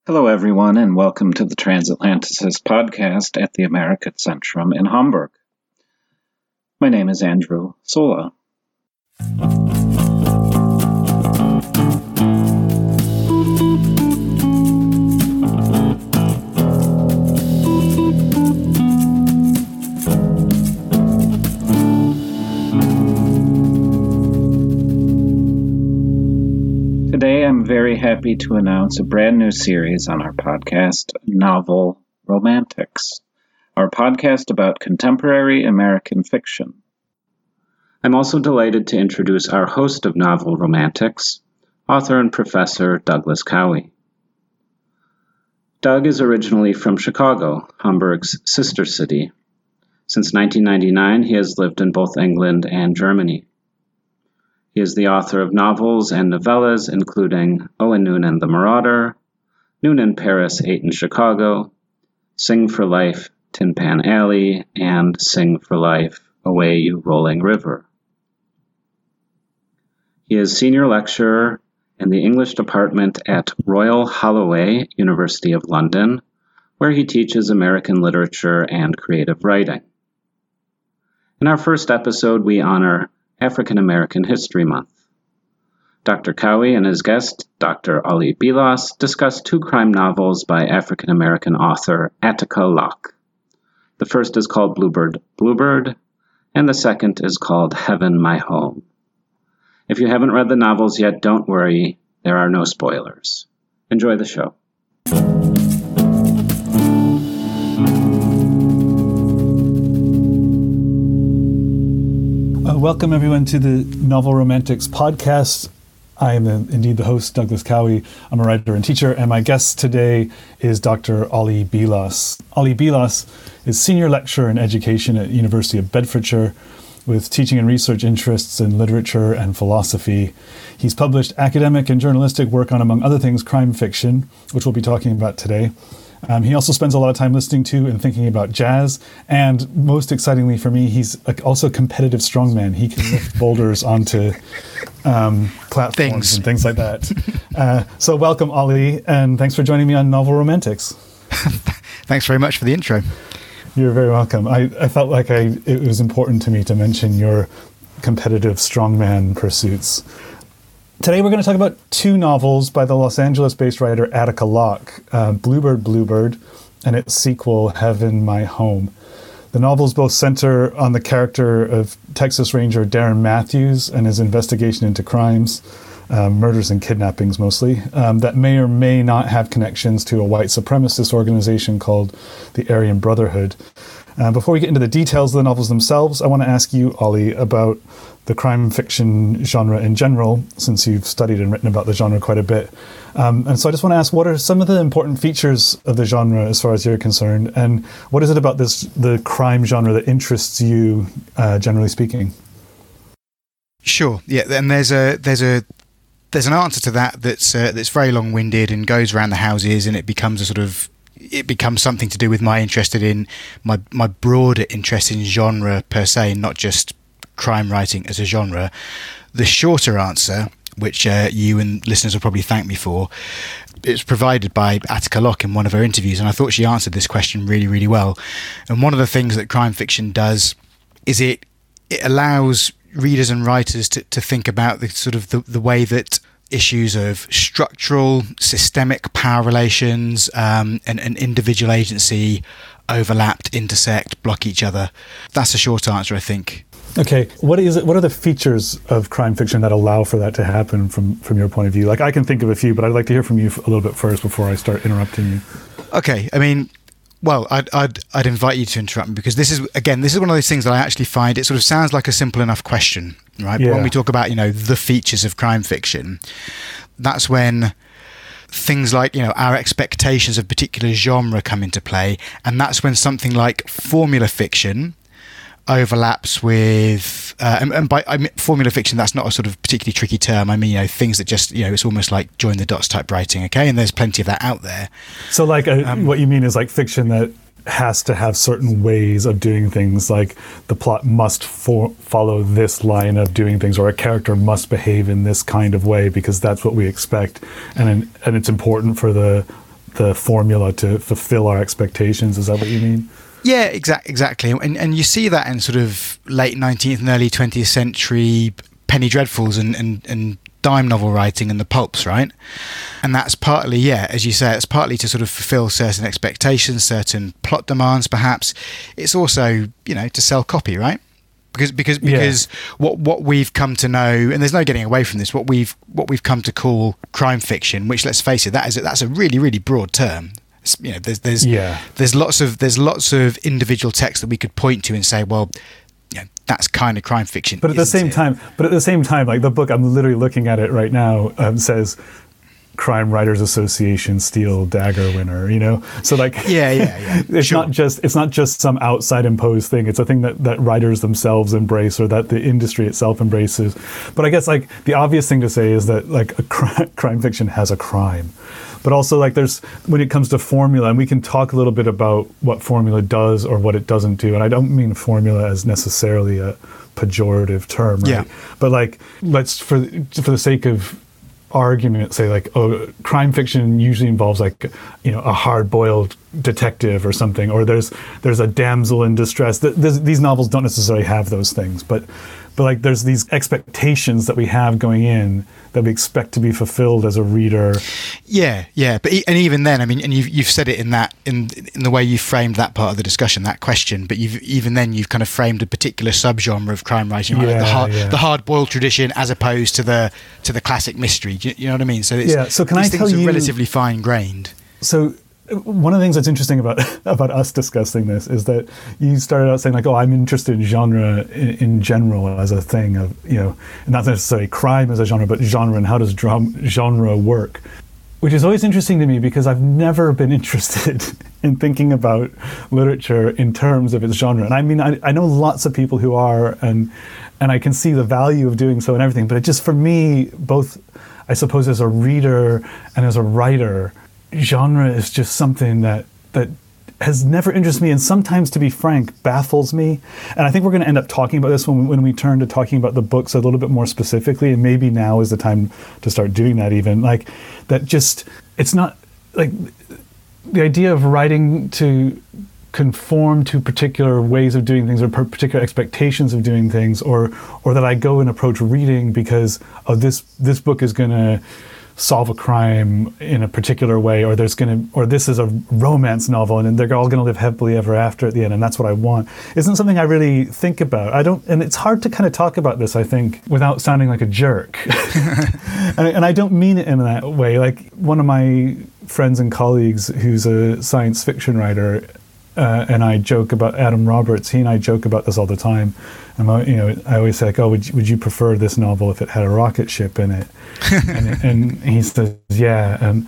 Hello, everyone, and welcome to the Transatlanticist podcast at the American Centrum in Hamburg. My name is Andrew Sola. Today, I'm very happy to announce a brand new series on our podcast, Novel Romantics, our podcast about contemporary American fiction. I'm also delighted to introduce our host of Novel Romantics, author and professor Douglas Cowie. Doug is originally from Chicago, Hamburg's sister city. Since 1999, he has lived in both England and Germany. He is the author of novels and novellas including Owen Noon and the Marauder, Noon in Paris, 8 in Chicago, Sing for Life, Tin Pan Alley, and Sing for Life, Away You Rolling River. He is senior lecturer in the English department at Royal Holloway, University of London, where he teaches American literature and creative writing. In our first episode, we honor African American History Month. Dr. Cowie and his guest, Dr. Ali Bilas, discuss two crime novels by African American author Attica Locke. The first is called Bluebird, Bluebird, and the second is called Heaven, My Home. If you haven't read the novels yet, don't worry, there are no spoilers. Enjoy the show. Welcome, everyone, to the Novel Romantics podcast. I am indeed the host, Douglas Cowie. I'm a writer and teacher, and my guest today is Dr. Ali Bilas. Ali Bilas is senior lecturer in education at University of Bedfordshire with teaching and research interests in literature and philosophy. He's published academic and journalistic work on, among other things, crime fiction, which we'll be talking about today. He also spends a lot of time listening to and thinking about jazz. And most excitingly for me, he's also a competitive strongman. He can lift boulders onto platforms and things like that. So welcome, Ali, and thanks for joining me on Novel Romantics. Thanks very much for the intro. You're very welcome. I felt like it was important to me to mention your competitive strongman pursuits. Today we're going to talk about two novels by the Los Angeles-based writer Attica Locke, Bluebird, Bluebird, and its sequel, Heaven, My Home. The novels both center on the character of Texas Ranger Darren Matthews and his investigation into crimes, murders and kidnappings mostly, that may or may not have connections to a white supremacist organization called the Aryan Brotherhood. Before we get into the details of the novels themselves, I want to ask you, Ali, about the crime fiction genre in general, since you've studied and written about the genre quite a bit. And so I just want to ask, what are some of the important features of the genre as far as you're concerned? And what is it about the crime genre that interests you, generally speaking? Sure. Yeah, and there's an answer to that's very long-winded and goes around the houses, and it becomes something to do with my broader interest in genre per se, not just crime writing as a genre. The shorter answer, which you and listeners will probably thank me for, it's provided by Attica Locke in one of her interviews, and I thought she answered this question really, really well. And one of the things that crime fiction does is it allows readers and writers to think about the way that issues of structural, systemic power relations and individual agency overlapped, intersect, block each other. That's a short answer, I think. Okay, what are the features of crime fiction that allow for that to happen from your point of view? Like, I can think of a few, but I'd like to hear from you a little bit first before I start interrupting you. Okay, I mean, well, I'd invite you to interrupt me, because this is one of those things that I actually find, it sort of sounds like a simple enough question, right? Yeah. But when we talk about, the features of crime fiction, that's when things like, our expectations of particular genre come into play, and that's when something like formula fiction overlaps with, and by formula fiction, that's not a sort of particularly tricky term. I mean, things that just, it's almost like join the dots type writing, okay? And there's plenty of that out there. So like what you mean is like fiction that has to have certain ways of doing things, like the plot must follow this line of doing things, or a character must behave in this kind of way because that's what we expect, and it's important for the the formula to fulfill our expectations. Is that what you mean? Yeah, exactly. And you see that in sort of late 19th and early 20th century penny dreadfuls and dime novel writing and the pulps, right? And that's partly, yeah, as you say, it's partly to sort of fulfill certain expectations, certain plot demands, perhaps. It's also, to sell copy, right? Because what we've come to know, and there's no getting away from this, what we've come to call crime fiction, which, let's face it, that's a really, really broad term. There's lots of individual texts that we could point to and say, well, that's kind of crime fiction. But at the same time, like the book, I'm literally looking at it right now, says Crime Writers Association Steel Dagger winner. So like, it's not just some outside imposed thing. It's a thing that writers themselves embrace, or that the industry itself embraces. But I guess like the obvious thing to say is that like a crime fiction has a crime. But also, like, when it comes to formula, and we can talk a little bit about what formula does or what it doesn't do. And I don't mean formula as necessarily a pejorative term, right? Yeah. But like, let's for the sake of argument say like, crime fiction usually involves like, a hard-boiled detective or something, or there's a damsel in distress. These novels don't necessarily have those things, but like there's these expectations that we have going in that we expect to be fulfilled as a reader. Yeah. But even then, I mean, and you've said it in the way you framed that part of the discussion, that question. But you've kind of framed a particular subgenre of crime writing, right? The hard-boiled tradition, as opposed to the classic mystery. Do you know what I mean? So So can these I tell things you, are relatively fine-grained. So one of the things that's interesting about us discussing this is that you started out saying like, I'm interested in genre in general as a thing of, and not necessarily crime as a genre, but genre and how does genre work, which is always interesting to me because I've never been interested in thinking about literature in terms of its genre. And I mean, I know lots of people who are, and I can see the value of doing so and everything, but it just, for me, both, I suppose, as a reader and as a writer, genre is just something that has never interested me, and sometimes, to be frank, baffles me. And I think we're going to end up talking about this when we turn to talking about the books a little bit more specifically, and maybe now is the time to start doing that even. Like, that just, it's not, like, the idea of writing to conform to particular ways of doing things or particular expectations of doing things, or that I go and approach reading because, this book is going to solve a crime in a particular way, or this is a romance novel and they're all going to live happily ever after at the end, and that's what I want, isn't something I really think about. And it's hard to kind of talk about this, I think, without sounding like a jerk. and I don't mean it in that way. Like, one of my friends and colleagues who's a science fiction writer, and I joke about Adam Roberts. He and I joke about this all the time. And I always say, like, would you prefer this novel if it had a rocket ship in it? and he says, yeah. And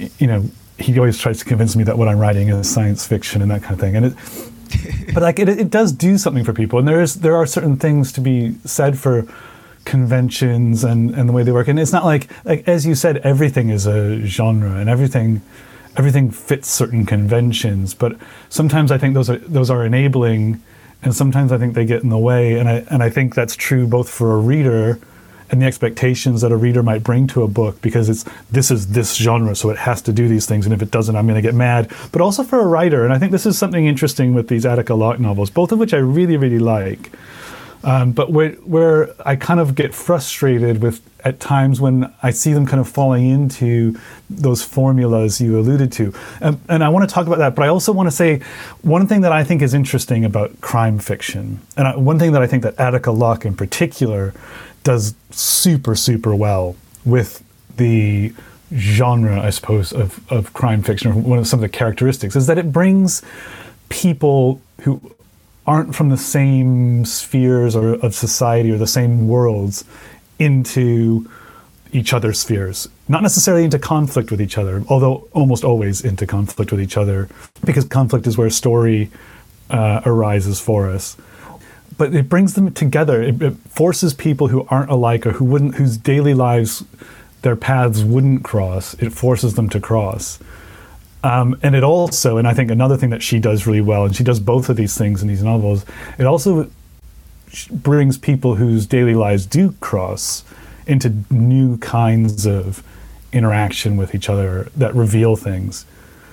he always tries to convince me that what I'm writing is science fiction and that kind of thing. But like, it does do something for people, and there are certain things to be said for conventions and the way they work. And it's not like as you said, everything is a genre and everything fits certain conventions, but sometimes I think those are enabling, and sometimes I think they get in the way, and I think that's true both for a reader and the expectations that a reader might bring to a book, because this is this genre, so it has to do these things, and if it doesn't, I'm going to get mad. But also for a writer, and I think this is something interesting with these Attica Locke novels, both of which I really, really like, but where I kind of get frustrated with at times when I see them kind of falling into those formulas you alluded to. And I want to talk about that, but I also want to say one thing that I think is interesting about crime fiction, and one thing that I think that Attica Locke in particular does super, super well with the genre, I suppose, of crime fiction, or one of some of the characteristics, is that it brings people who aren't from the same spheres or of society or the same worlds into each other's spheres. Not necessarily into conflict with each other, although almost always into conflict with each other, because conflict is where story arises for us. But it brings them together. It forces people who aren't alike, or whose daily lives, their paths wouldn't cross. It forces them to cross. And it also, and I think another thing that she does really well, and she does both of these things in these novels, it also brings people whose daily lives do cross into new kinds of interaction with each other that reveal things.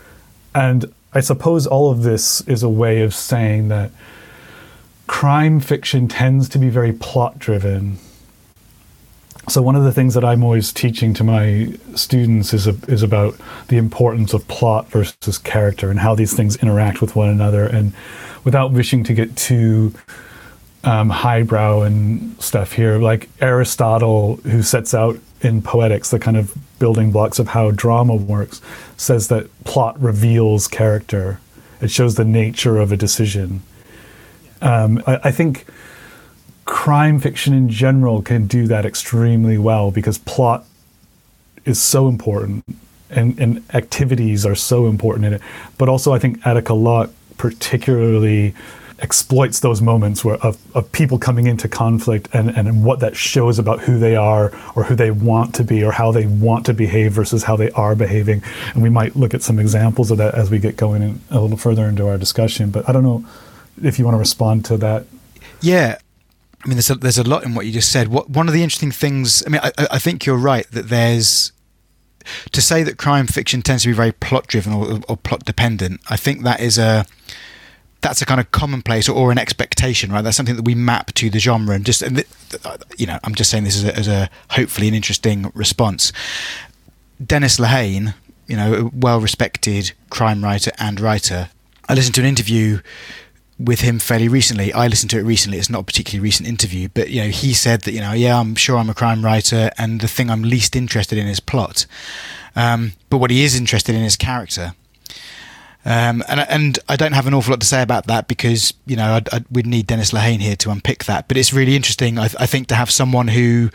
And I suppose all of this is a way of saying that crime fiction tends to be very plot driven. So one of the things that I'm always teaching to my students is about the importance of plot versus character and how these things interact with one another. And without wishing to get too highbrow and stuff here, like Aristotle, who sets out in Poetics the kind of building blocks of how drama works, says that plot reveals character. It shows the nature of a decision. I think crime fiction in general can do that extremely well because plot is so important and activities are so important in it. But also I think Attica Locke particularly exploits those moments of people coming into conflict and what that shows about who they are or who they want to be or how they want to behave versus how they are behaving. And we might look at some examples of that as we get going in a little further into our discussion. But I don't know if you want to respond to that. Yeah. I mean, there's a lot in what you just said. One of the interesting things, I mean, I think you're right that there's, to say that crime fiction tends to be very plot driven or plot dependent, I think that's a kind of commonplace or an expectation, right? That's something that we map to the genre, and I'm just saying this as a hopefully an interesting response. Dennis Lehane, a well-respected crime writer and writer. I listened to an interview with him fairly recently. I listened to it recently. It's not a particularly recent interview, but he said that I'm sure I'm a crime writer, and the thing I'm least interested in is plot. But what he is interested in is character. And I don't have an awful lot to say about that because we'd need Dennis Lehane here to unpick that. But it's really interesting, I think, to have someone who,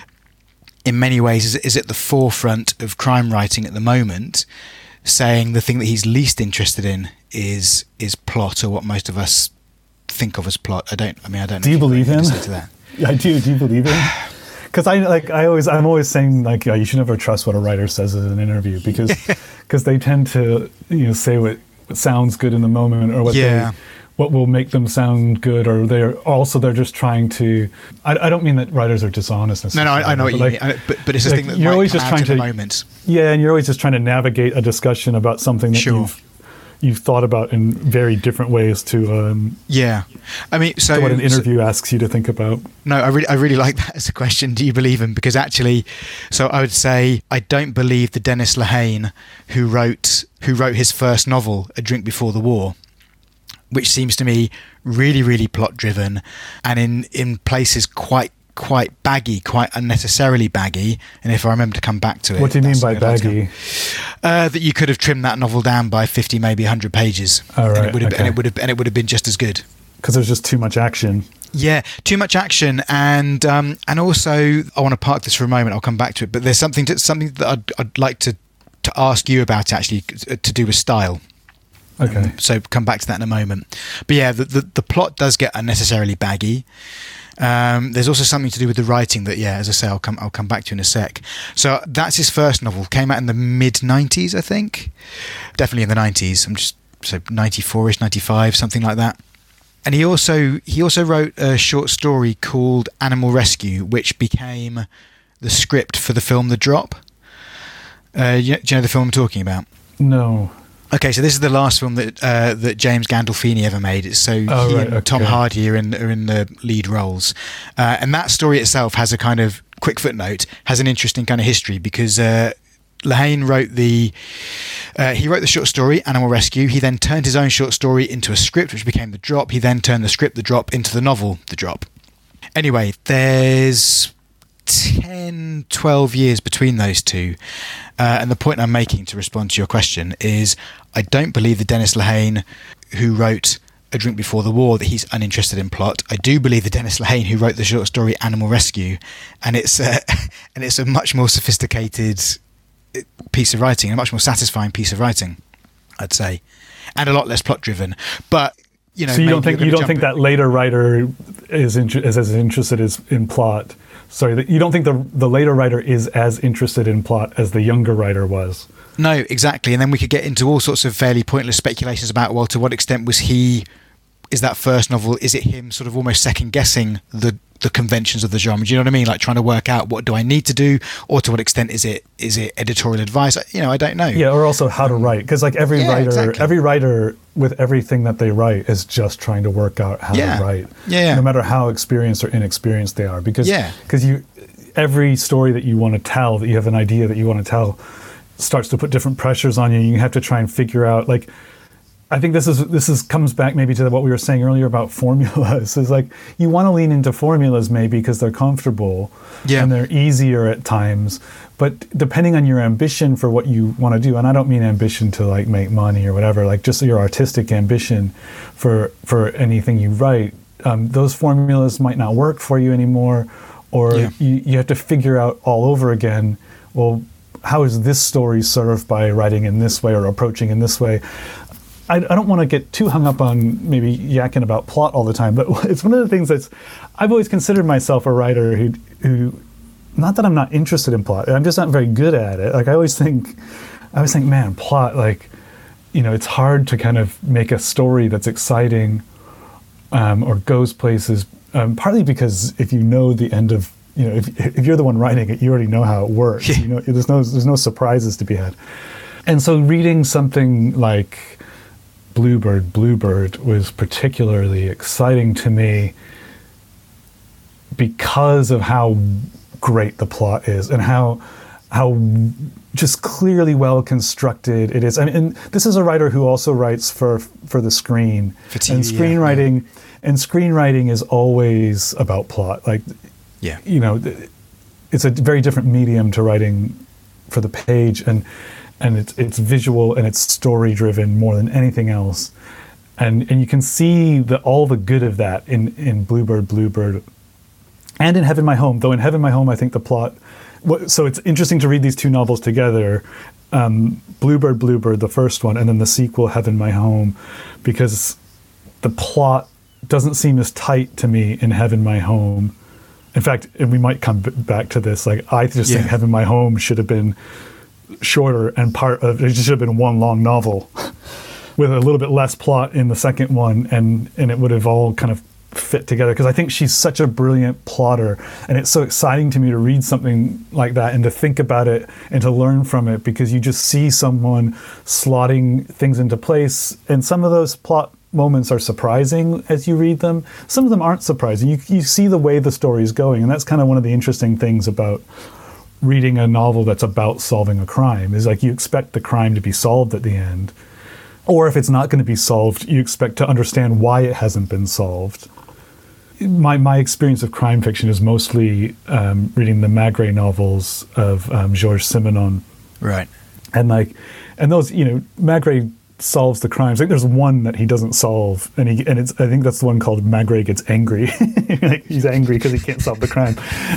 in many ways, is at the forefront of crime writing at the moment, saying the thing that he's least interested in is plot, or what most of us think of as plot. I don't know. Do you believe him? To that. I do. Do you believe him? Because I'm always saying you should never trust what a writer says in an interview because they tend to say what sounds good in the moment or what will make them sound good, or they're just trying to. I don't mean that writers are dishonest. No, I know what you mean. But it's a thing that you're always just trying to. Moment. Yeah, and you're always just trying to navigate a discussion about something that you've thought about in very different ways to. I mean, so to what an interview asks you to think about. No, I really like that as a question. Do you believe him? Because actually, so I would say I don't believe the Dennis Lehane who wrote his first novel, A Drink Before the War, which seems to me really, really plot driven, and in places quite baggy, quite unnecessarily baggy. And if I remember to come back to it, what do you mean by baggy? That you could have trimmed that novel down by 50, maybe 100 pages, and it would have been just as good. Because there's just too much action. Yeah, too much action, and also I want to park this for a moment. I'll come back to it, but there's something that I'd like to ask you about actually to do with style. Okay. So come back to that in a moment. But yeah, the plot does get unnecessarily baggy. There's also something to do with the writing that, as I say, I'll come back to in a sec. So that's his first novel. Came out in the mid-90s, I think. Definitely in the 90s. I'm just 94ish, 95, something like that. And he also wrote a short story called Animal Rescue, which became the script for the film The Drop. Do you know the film I'm talking about? No. Okay, so this is the last film that James Gandolfini ever made. And Tom Hardy are in the lead roles, and that story itself has a kind of quick footnote, has an interesting kind of history because Lehane wrote the short story Animal Rescue. He then turned his own short story into a script, which became The Drop. He then turned the script The Drop into the novel The Drop. Anyway, there's 10, 12 years between those two. And the point I'm making to respond to your question is I don't believe that Dennis Lehane, who wrote A Drink Before the War, that he's uninterested in plot. I do believe that Dennis Lehane, who wrote the short story Animal Rescue, and it's a much more sophisticated piece of writing, a much more satisfying piece of writing, I'd say, and a lot less plot driven. But so you don't think that later writer is as interested in plot. Sorry, you don't think the later writer is as interested in plot as the younger writer was? No, exactly. And then we could get into all sorts of fairly pointless speculations about, well, to what extent was he is that first novel, is it him sort of almost second guessing the conventions of the genre? Do you know what I mean? Like trying to work out, what do I need to do, or to what extent is it editorial advice? I don't know. Yeah, or also how to write, because like every writer, exactly. Every writer with everything that they write is just trying to work out how to write. Yeah. No matter how experienced or inexperienced they are, because every story that you want to tell, that you have an idea that you want to tell, starts to put different pressures on you. You have to try and figure out, like, I think this comes back maybe to what we were saying earlier about formulas. Is like you want to lean into formulas maybe because they're comfortable and they're easier at times. But depending on your ambition for what you want to do, and I don't mean ambition to like make money or whatever, like just your artistic ambition for anything you write, those formulas might not work for you anymore, or you have to figure out all over again. Well, how is this story served by writing in this way or approaching in this way? I don't want to get too hung up on maybe yakking about plot all the time, but it's one of the things I've always considered myself a writer who, not that I'm not interested in plot, I'm just not very good at it. Like I always think, man, plot, like, it's hard to kind of make a story that's exciting or goes places, partly because if you know the end of, if you're the one writing it, you already know how it works. There's no surprises to be had. And so reading something like Bluebird was particularly exciting to me because of how great the plot is and how just clearly well constructed it is. I mean, and this is a writer who also writes for the screen, for TV, and screenwriting. And screenwriting is always about plot. Like, it's a very different medium to writing for the page, and it's visual and it's story driven more than anything else, and you can see all the good of that in Bluebird, and in Heaven My Home. Though in Heaven My Home, I think the plot. So it's interesting to read these two novels together, Bluebird, the first one, and then the sequel, Heaven My Home, because the plot doesn't seem as tight to me in Heaven My Home. In fact, and we might come back to this. Like I just think Heaven My Home should have been shorter, and it should have been one long novel with a little bit less plot in the second one, and it would have all kind of fit together, because I think she's such a brilliant plotter, and it's so exciting to me to read something like that and to think about it and to learn from it, because you just see someone slotting things into place, and some of those plot moments are surprising as you read them. Some of them aren't surprising. You see the way the story is going, and that's kind of one of the interesting things about reading a novel that's about solving a crime, is like you expect the crime to be solved at the end, or if it's not going to be solved, you expect to understand why it hasn't been solved. My experience of crime fiction is mostly reading the Maigret novels of Georges Simenon, right? And those, Maigret solves the crimes. I think there's one that he doesn't solve, and I think that's the one called Maigret Gets Angry. He's angry because he can't solve the crime.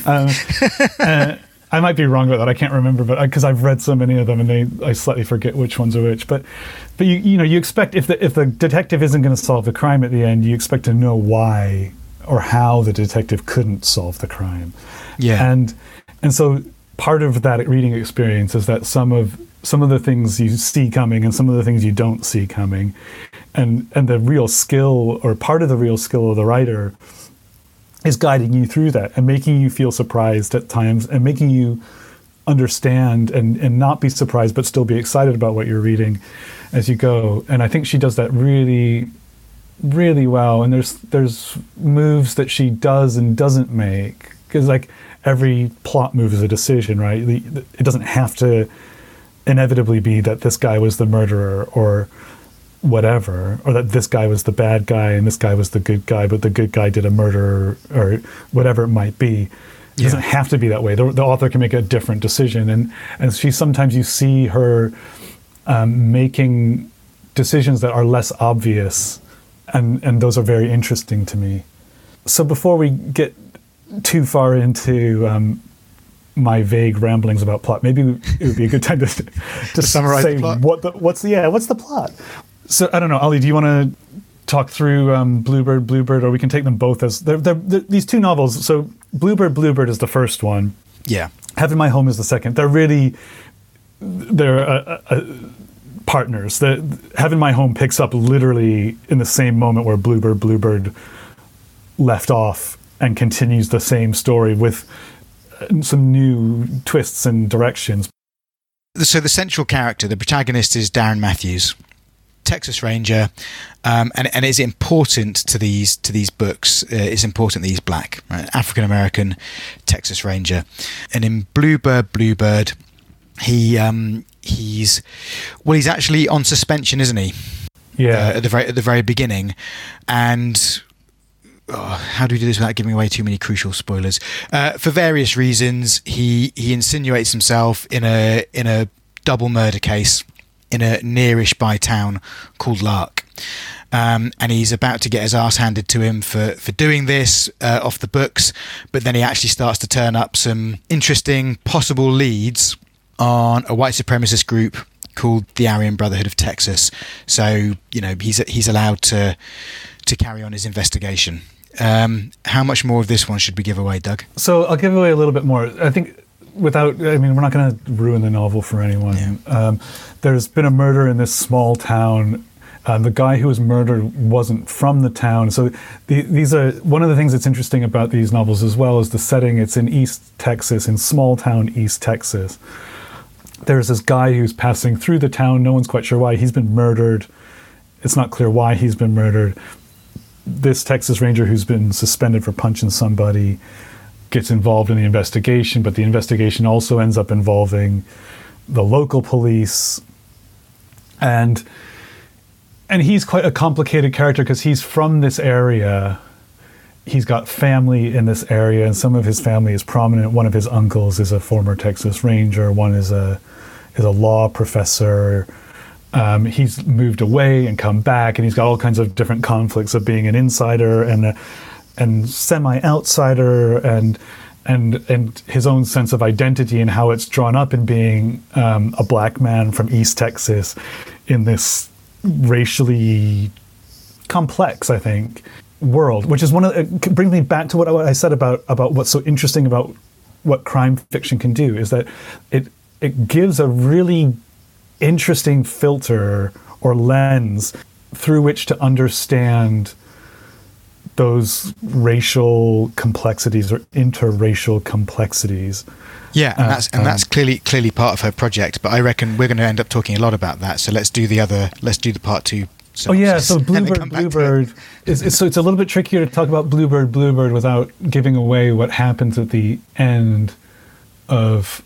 I might be wrong about that. I can't remember, but because I've read so many of them, and I slightly forget which ones are which. But you expect, if the detective isn't going to solve the crime at the end, you expect to know why or how the detective couldn't solve the crime. Yeah. And so part of that reading experience is that some of the things you see coming and some of the things you don't see coming, and the real skill, or part of the real skill of the writer, is guiding you through that and making you feel surprised at times and making you understand and not be surprised but still be excited about what you're reading as you go. And I think she does that really, really well. And there's moves that she does and doesn't make, because like every plot move is a decision, right? It doesn't have to inevitably be that this guy was the murderer or whatever, or that this guy was the bad guy and this guy was the good guy, but the good guy did a murder or whatever it might be. It doesn't have to be that way. The author can make a different decision, and sometimes you see her making decisions that are less obvious, and those are very interesting to me. So before we get too far into my vague ramblings about plot, maybe it would be a good time to summarize say the plot. what's the plot. So I don't know, Ali, do you want to talk through Bluebird, or we can take them both as they're these two novels. So Bluebird is the first one. Yeah. Heaven My Home is the second. They're part partners. The Heaven My Home picks up literally in the same moment where Bluebird left off and continues the same story with some new twists and directions. So the central character, the protagonist, is Darren Matthews, Texas Ranger, and it's important to these books. It's important that he's black, right? African American Texas Ranger, and in Bluebird, he's actually on suspension, isn't he? Yeah. At the very beginning, and how do we do this without giving away too many crucial spoilers? For various reasons, he insinuates himself in a double murder case in a nearish by town called Lark. And he's about to get his ass handed to him for doing this off the books, but then he actually starts to turn up some interesting possible leads on a white supremacist group called the Aryan Brotherhood of Texas. So, he's allowed to carry on his investigation. How much more of this one should we give away, Doug? So I'll give away a little bit more. I think we're not going to ruin the novel for anyone. Yeah. There's been a murder in this small town. The guy who was murdered wasn't from the town. So these are one of the things that's interesting about these novels as well is the setting. It's in East Texas, in small town East Texas. There's this guy who's passing through the town. No one's quite sure why. He's been murdered. It's not clear why he's been murdered. This Texas Ranger who's been suspended for punching somebody gets involved in the investigation, but the investigation also ends up involving the local police. And he's quite a complicated character because he's from this area. He's got family in this area, and some of his family is prominent. One of his uncles is a former Texas Ranger. One is a law professor. He's moved away and come back, and he's got all kinds of different conflicts of being an insider and semi-outsider, and his own sense of identity and how it's drawn up in being a black man from East Texas in this racially complex, I think, world. Which is brings me back to what I said about what's so interesting about what crime fiction can do, is that it gives a really interesting filter or lens through which to understand those racial complexities or interracial complexities. Yeah, and that's clearly part of her project. But I reckon we're going to end up talking a lot about that. So let's do the part two. So Bluebird it's a little bit trickier to talk about Bluebird without giving away what happens at the end of.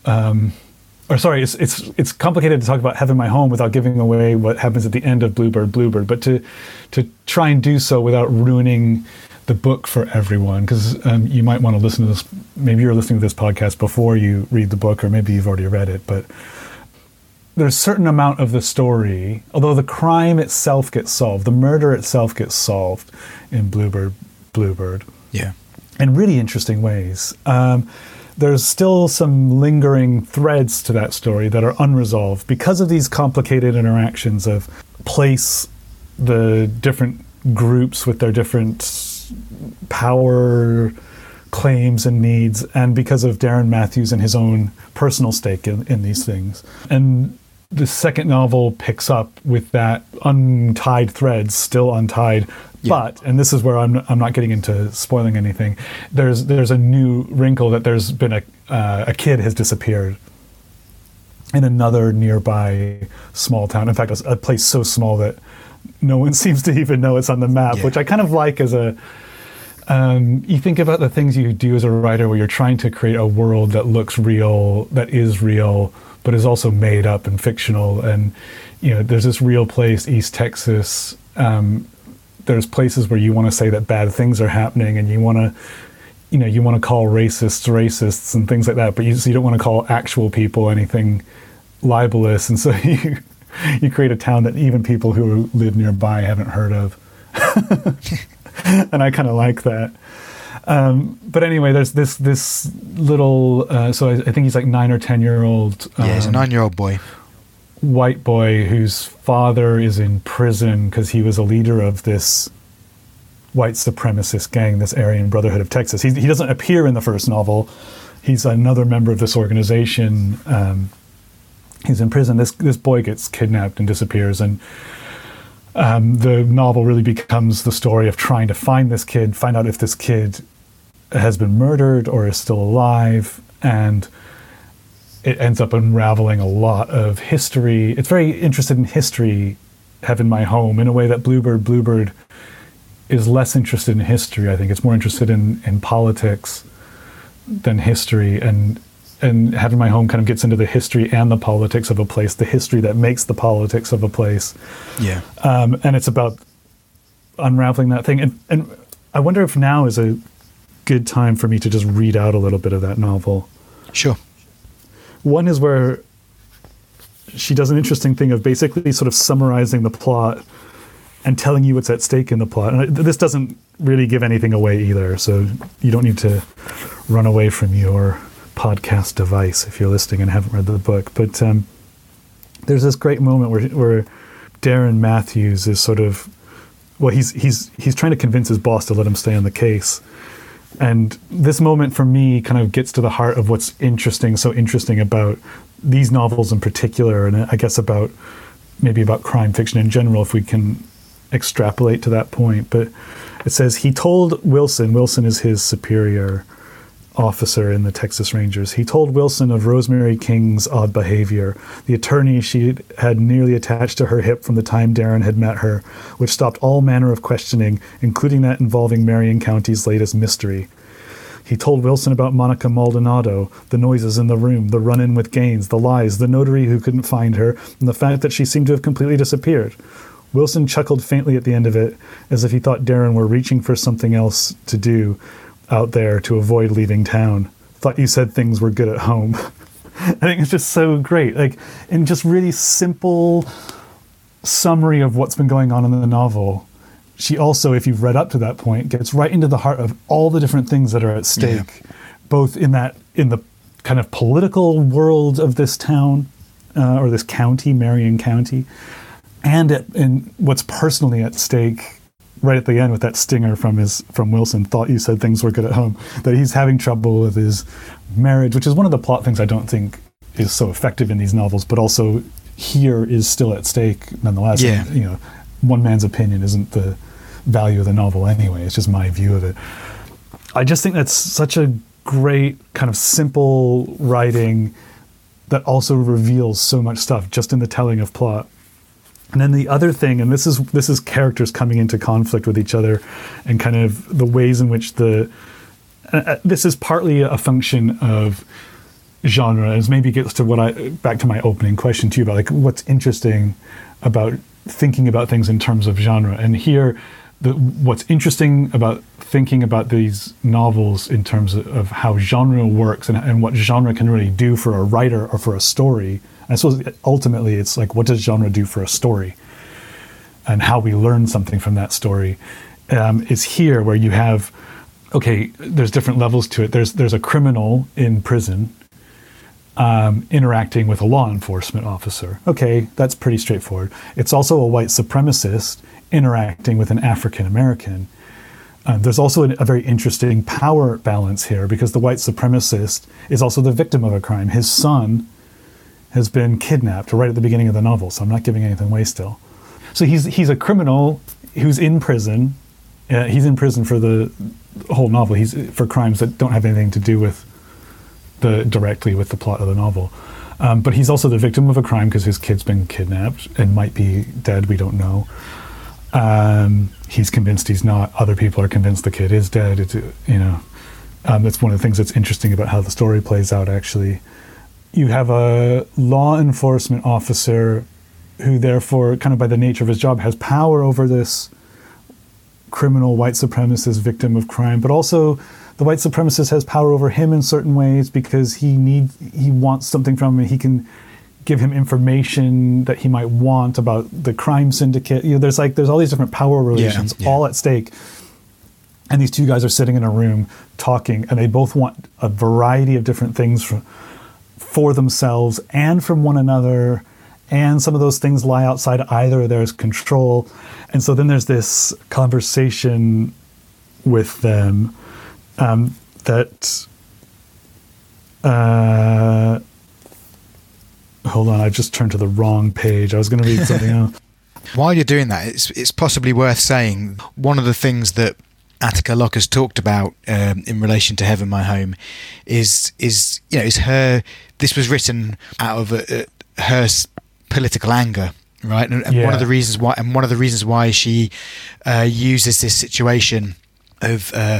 It's complicated to talk about Heaven My Home without giving away what happens at the end of Bluebird. But to try and do so without ruining the book for everyone, because you might want to listen to this. Maybe you're listening to this podcast before you read the book, or maybe you've already read it. But there's a certain amount of the story, although the crime itself gets solved, the murder itself gets solved in Bluebird. Yeah, in really interesting ways. There's still some lingering threads to that story that are unresolved because of these complicated interactions of place, the different groups with their different power claims and needs, and because of Darren Matthews and his own personal stake in these things. And the second novel picks up with that untied threads, still untied. Yeah. But, and this is where I'm not getting into spoiling anything, there's a new wrinkle that there's been a kid has disappeared in another nearby small town. In fact, a place so small that no one seems to even know it's on the map, which I kind of like as a... you think about the things you do as a writer where you're trying to create a world that looks real, that is real, but is also made up and fictional. And, there's this real place, East Texas. There's places where you want to say that bad things are happening, and you want to call racists and things like that, but you don't want to call actual people anything libelous. And so you create a town that even people who live nearby haven't heard of. And I kind of like that. But anyway, there's this little, so I think he's like 9 or 10-year-old. He's a 9-year-old boy. White boy whose father is in prison because he was a leader of this white supremacist gang, this Aryan Brotherhood of Texas. He doesn't appear in the first novel. He's another member of this organization. he's in prison. This boy gets kidnapped and disappears, and the novel really becomes the story of trying to find this kid, find out if this kid has been murdered or is still alive, and it ends up unraveling a lot of history. It's very interested in history, Heaven My Home, in a way that Bluebird is less interested in history. I think it's more interested in politics than history, and Heaven My Home kind of gets into the history and the politics of a place, the history that makes the politics of a place. Yeah. And it's about unraveling that thing. And I wonder if now is a good time for me to just read out a little bit of that novel. Sure. One is where she does an interesting thing of basically sort of summarizing the plot and telling you what's at stake in the plot. And this doesn't really give anything away either, so you don't need to run away from your podcast device if you're listening and haven't read the book. But there's this great moment where Darren Matthews is sort of, well, he's trying to convince his boss to let him stay on the case. And this moment for me kind of gets to the heart of what's so interesting about these novels in particular, and I guess about crime fiction in general, if we can extrapolate to that point. But it says, he told Wilson is his superior officer in the Texas Rangers. He told Wilson of Rosemary King's odd behavior, the attorney she had nearly attached to her hip from the time Darren had met her, which stopped all manner of questioning, including that involving Marion County's latest mystery. He told Wilson about Monica Maldonado, the noises in the room, the run-in with Gaines, the lies, the notary who couldn't find her, and the fact that she seemed to have completely disappeared. Wilson chuckled faintly at the end of it, as if he thought Darren were reaching for something else to do out there to avoid leaving town. Thought you said things were good at home. I think it's just so great. Like, in just really simple summary of what's been going on in the novel, she also, if you've read up to that point, gets right into the heart of all the different things that are at stake, both in the kind of political world of this town, or this county, Marion County, and in what's personally at stake right at the end with that stinger from Wilson, thought you said things were good at home, that he's having trouble with his marriage, which is one of the plot things I don't think is so effective in these novels, but also here is still at stake nonetheless. Yeah. And, one man's opinion isn't the value of the novel anyway. It's just my view of it. I just think that's such a great kind of simple writing that also reveals so much stuff just in the telling of plot. And then the other thing, and this is characters coming into conflict with each other, and kind of the ways in which this is partly a function of genre, as maybe gets to back to my opening question to you about like what's interesting about thinking about things in terms of genre. And here, what's interesting about thinking about these novels in terms of how genre works and what genre can really do for a writer or for a story. And I suppose ultimately it's like, what does genre do for a story? And how we learn something from that story is here, where you have, okay, there's different levels to it. There's a criminal in prison interacting with a law enforcement officer. Okay, that's pretty straightforward. It's also a white supremacist interacting with an African American. There's also a very interesting power balance here, because the white supremacist is also the victim of a crime. His son has been kidnapped right at the beginning of the novel, so I'm not giving anything away still. So he's a criminal who's in prison. He's in prison for the whole novel. He's for crimes that don't have anything to do with directly with the plot of the novel. But he's also the victim of a crime because his kid's been kidnapped and might be dead. We don't know. He's convinced he's not. Other people are convinced the kid is dead. That's one of the things that's interesting about how the story plays out, actually. You have a law enforcement officer who therefore, kind of by the nature of his job, has power over this criminal white supremacist victim of crime, but also the white supremacist has power over him in certain ways because he wants something from him. He can give him information that he might want about the crime syndicate. There's all these different power relations all at stake. And these two guys are sitting in a room talking, and they both want a variety of different things for themselves and from one another. And some of those things lie outside either of theirs control. And so then there's this conversation with them Hold on, I've just turned to the wrong page. I was going to read something else. While you're doing that, it's possibly worth saying one of the things that Attica Locke has talked about in relation to Heaven My Home is her. This was written out of her political anger, right? And one of the reasons why she uses this situation of the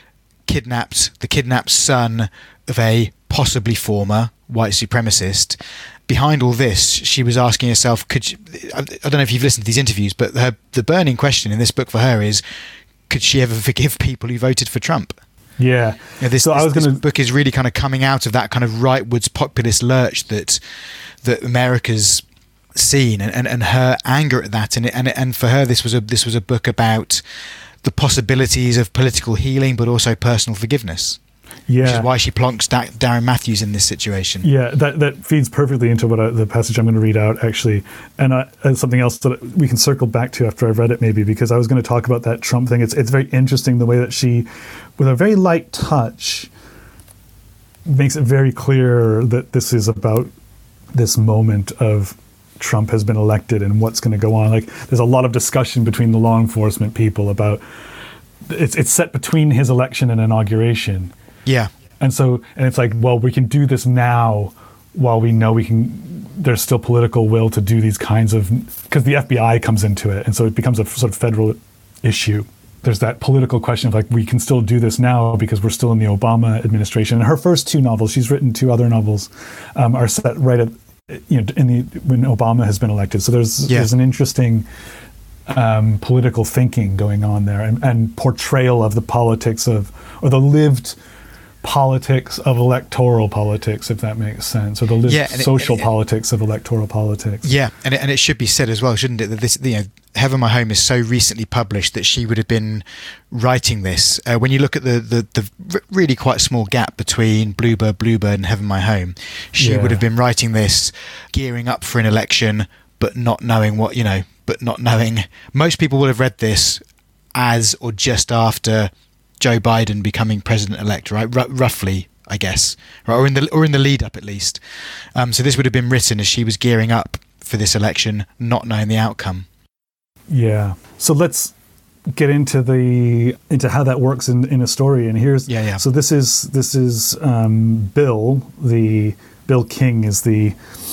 kidnapped son of a possibly former white supremacist. Behind all this, she was asking herself, I don't know if you've listened to these interviews, but the burning question in this book for her is, could she ever forgive people who voted for Trump? Yeah. This book is really kind of coming out of that kind of rightwards populist lurch that America's seen, and her anger at that, and for her this was a book about the possibilities of political healing, but also personal forgiveness. Yeah, which is why she plonks Darren Matthews in this situation. Yeah, that feeds perfectly into what the passage I'm going to read out, actually. And something else that we can circle back to after I've read it, maybe, because I was going to talk about that Trump thing. It's very interesting the way that she, with a very light touch, makes it very clear that this is about this moment of Trump has been elected and what's going to go on. Like, there's a lot of discussion between the law enforcement people about it's set between his election and inauguration. Yeah. And it's like, well, we can do this now while we know there's still political will to do these kinds of, because the FBI comes into it. And so it becomes a sort of federal issue. There's that political question of like, we can still do this now because we're still in the Obama administration. And her first two novels, she's written two other novels, are set right at, when Obama has been elected. So there's an interesting political thinking going on there, and portrayal of the politics or the lived politics of electoral politics, if that makes sense, or the lived social politics of electoral politics. Yeah, and it should be said as well, shouldn't it, that this, Heaven My Home is so recently published that she would have been writing this. When you look at the really quite small gap between Bluebird and Heaven My Home, she would have been writing this, gearing up for an election, but not knowing most people will have read this as or just after Joe Biden becoming president-elect, right? Roughly, I guess, right? Or in the lead-up at least. So this would have been written as she was gearing up for this election, not knowing the outcome. Yeah. So let's get into how that works in a story. And here's So this is Bill. Bill King is the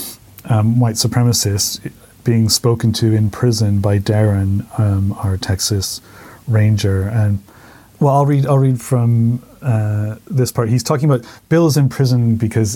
white supremacist being spoken to in prison by Darren, our Texas Ranger. And well, I'll read from this part. He's talking about Bill is in prison because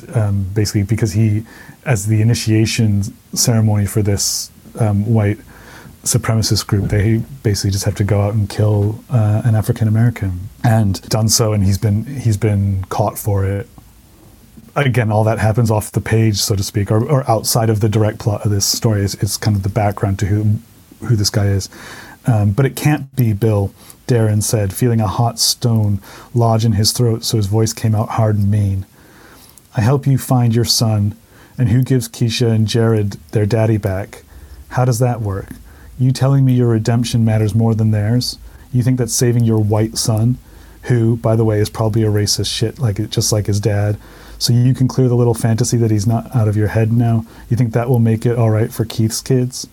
he, as the initiation ceremony for this white supremacist group, they basically just have to go out and kill an African American, and done so, and he's been caught for it. Again, all that happens off the page, so to speak, or outside of the direct plot of this story. It's kind of the background to who this guy is. But it can't be Bill, Darren said, feeling a hot stone lodge in his throat so his voice came out hard and mean. I help you find your son, and who gives Keisha and Jared their daddy back? How does that work? You telling me your redemption matters more than theirs? You think that saving your white son, who, by the way, is probably a racist shit, just like his dad, so you can clear the little fantasy that he's not out of your head now? You think that will make it all right for Keith's kids?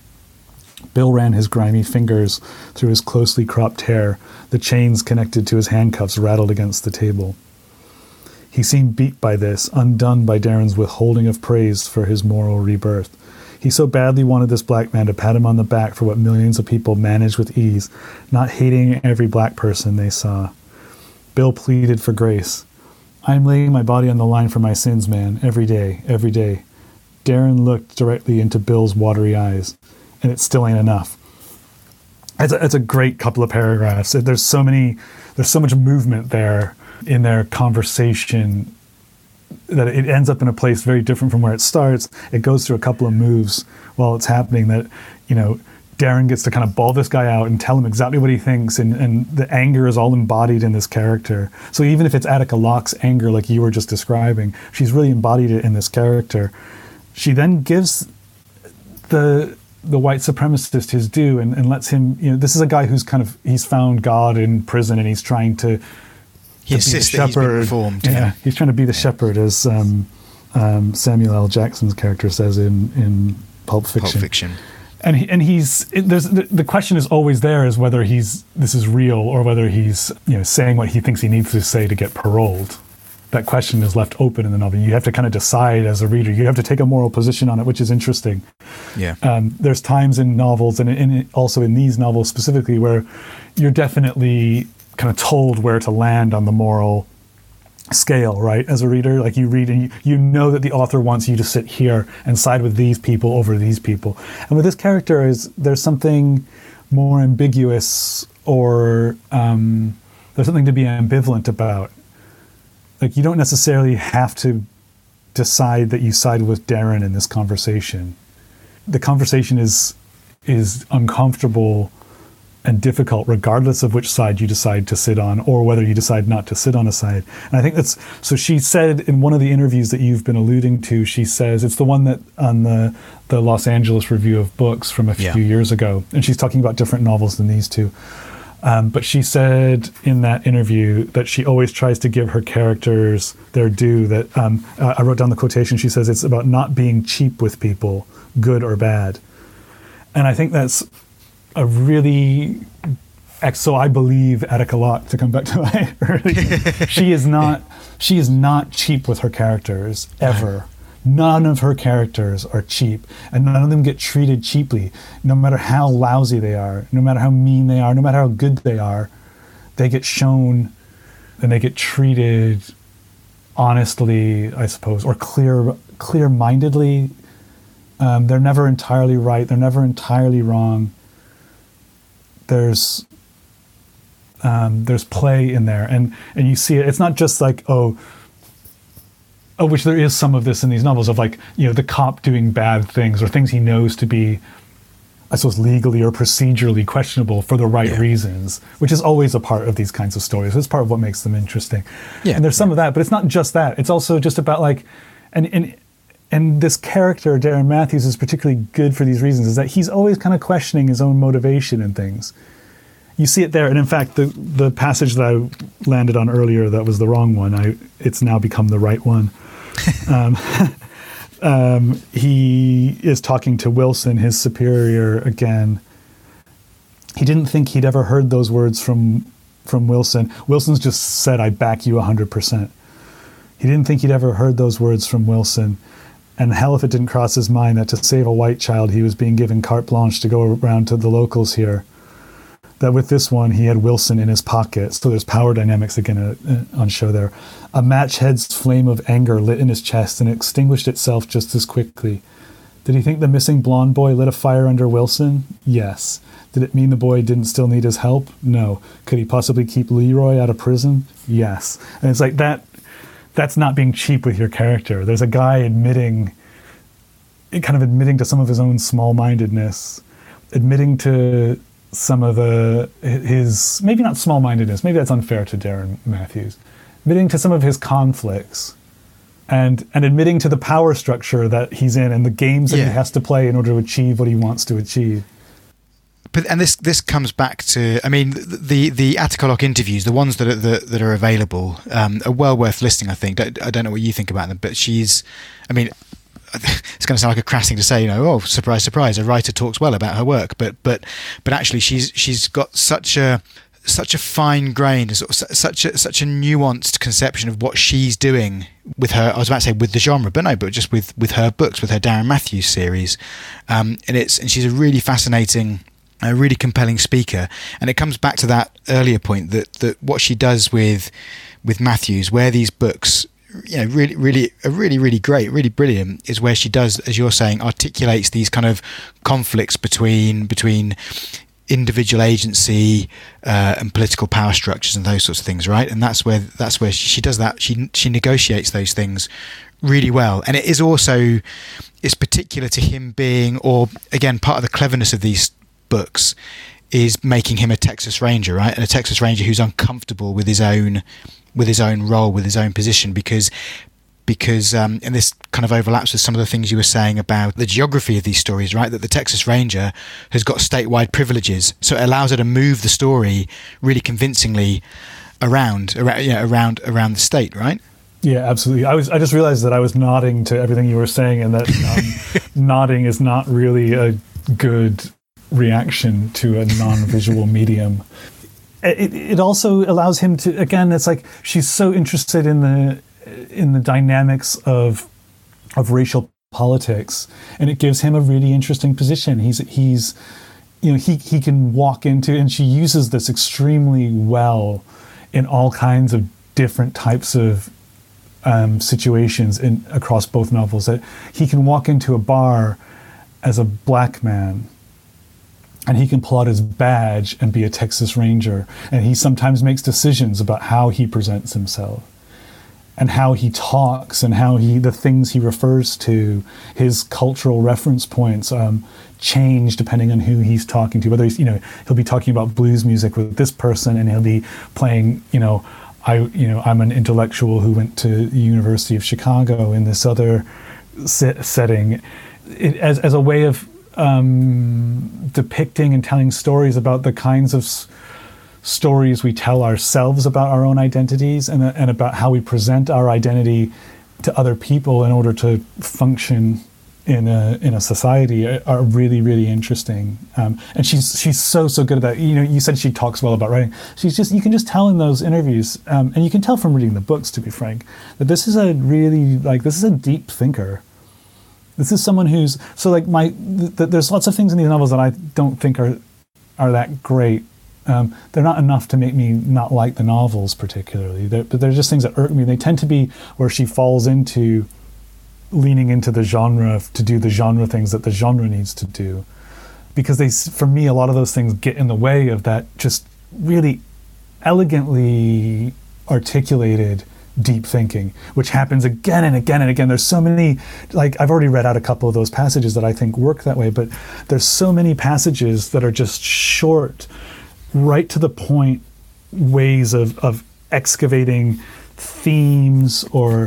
Bill ran his grimy fingers through his closely cropped hair. The chains connected to his handcuffs rattled against the table. He seemed beat by this, undone by Darren's withholding of praise for his moral rebirth. He so badly wanted this black man to pat him on the back for what millions of people managed with ease, not hating every black person they saw. Bill pleaded for grace. I'm laying my body on the line for my sins, man, every day, every day. Darren looked directly into Bill's watery eyes, and it still ain't enough. It's a great couple of paragraphs. There's so much movement there in their conversation that it ends up in a place very different from where it starts. It goes through a couple of moves while it's happening that, Darren gets to kind of bawl this guy out and tell him exactly what he thinks, and the anger is all embodied in this character. So even if it's Attica Locke's anger, like you were just describing, she's really embodied it in this character. She then gives the white supremacist his due and lets him, this is a guy he's found God in prison, and he's trying to He insists that he's been reformed. Yeah, he's trying to be the shepherd, as Samuel L. Jackson's character says in Pulp Fiction. Pulp Fiction. And the question is always there is whether this is real or whether he's saying what he thinks he needs to say to get paroled. That question is left open in the novel. You have to kind of decide as a reader. You have to take a moral position on it, which is interesting. Yeah. There's times in novels and also in these novels specifically where you're definitely kind of told where to land on the moral scale, right? As a reader, like you read and you know that the author wants you to sit here and side with these people over these people. And with this character there's something more ambiguous or there's something to be ambivalent about. Like you don't necessarily have to decide that you side with Darren in this conversation. The conversation is uncomfortable and difficult regardless of which side you decide to sit on or whether you decide not to sit on a side. And I think so she said in one of the interviews that you've been alluding to, she says, it's the one that on the Los Angeles Review of Books from a few years ago, and she's talking about different novels than these two. But she said in that interview that she always tries to give her characters their due. That I wrote down the quotation. She says it's about not being cheap with people, good or bad. And I think that's a really... So I believe Attica Locke, to come back to my earlier, she is not cheap with her characters, ever. None of her characters are cheap, and none of them get treated cheaply. No matter how lousy they are, no matter how mean they are, no matter how good they are, they get shown and they get treated honestly, I suppose, or clear-mindedly. They're never entirely right. They're never entirely wrong. There's play in there, and you see it. It's not just like which there is some of this in these novels of like, the cop doing bad things or things he knows to be, I suppose, legally or procedurally questionable for the right reasons, which is always a part of these kinds of stories. It's part of what makes them interesting. Yeah, and there's some of that, but it's not just that. It's also just about like, and this character, Darren Matthews, is particularly good for these reasons, is that he's always kind of questioning his own motivation and things. You see it there, and in fact, the passage that I landed on earlier that was the wrong one, it's now become the right one. He is talking to Wilson, his superior, again. He didn't think he'd ever heard those words from Wilson. Wilson's just said, "I back you 100%." He didn't think he'd ever heard those words from Wilson. And hell if it didn't cross his mind that to save a white child, he was being given carte blanche to go around to the locals here. That with this one, he had Wilson in his pocket. So there's power dynamics again on show there. A match head's flame of anger lit in his chest and extinguished itself just as quickly. Did he think the missing blonde boy lit a fire under Wilson? Yes. Did it mean the boy didn't still need his help? No. Could he possibly keep Leroy out of prison? Yes. And it's like that's not being cheap with your character. There's a guy admitting to some of his own small-mindedness, admitting to some of his, maybe not small-mindedness, maybe that's unfair to Darren Matthews, admitting to some of his conflicts and admitting to the power structure that he's in and the games that he has to play in order to achieve what he wants to achieve. And this comes back to, I mean, the Attica Locke interviews, the ones that are available, are well worth listening. I think. I don't know what you think about them, but it's going to sound like a crass thing to say, surprise, surprise, a writer talks well about her work, but actually she's got such a fine-grained, such a nuanced conception of what she's doing with her. I was about to say with the genre, but just with her books, with her Darren Matthews series, and she's a really fascinating, a really compelling speaker. And it comes back to that earlier point that what she does with Matthews, where these books, really great, really brilliant, is where she does, as you're saying, articulates these kind of conflicts between individual agency and political power structures and those sorts of things, right? And that's where she does that. She negotiates those things really well. And it is also, it's particular to him being, or again, part of the cleverness of these books is making him a Texas Ranger, right? And a Texas Ranger who's uncomfortable with his own role, with his own position, because and this kind of overlaps with some of the things you were saying about the geography of these stories, right? That the Texas Ranger has got statewide privileges, so it allows her to move the story really convincingly around the state, right? Yeah, absolutely. I just realized that I was nodding to everything you were saying, and that nodding is not really a good reaction to a non-visual medium. It also allows him to, again, it's like she's so interested in the dynamics of racial politics, and it gives him a really interesting position. He's he can walk into, and she uses this extremely well in all kinds of different types of situations across both novels. That he can walk into a bar as a black man, and he can pull out his badge and be a Texas Ranger, and he sometimes makes decisions about how he presents himself and how he talks and how the things he refers to, his cultural reference points change depending on who he's talking to. Whether he'll be talking about blues music with this person, and he'll be playing, I'm an intellectual who went to the University of Chicago in this other setting, as a way of depicting and telling stories about the kinds of stories we tell ourselves about our own identities, and about how we present our identity to other people in order to function in a society are really, really interesting. And she's so good at that. You said she talks well about writing. You can just tell in those interviews, and you can tell from reading the books, to be frank, that this is a deep thinker. This is someone who's there's lots of things in these novels that I don't think are that great. They're not enough to make me not like the novels particularly. But they're just things that irk me. They tend to be where she falls into leaning into the genre to do the genre things that the genre needs to do. Because for me, a lot of those things get in the way of that just really elegantly articulated deep thinking, which happens again and again and again. There's so many, I've already read out a couple of those passages that I think work that way, but there's so many passages that are just short, right to the point ways of excavating themes or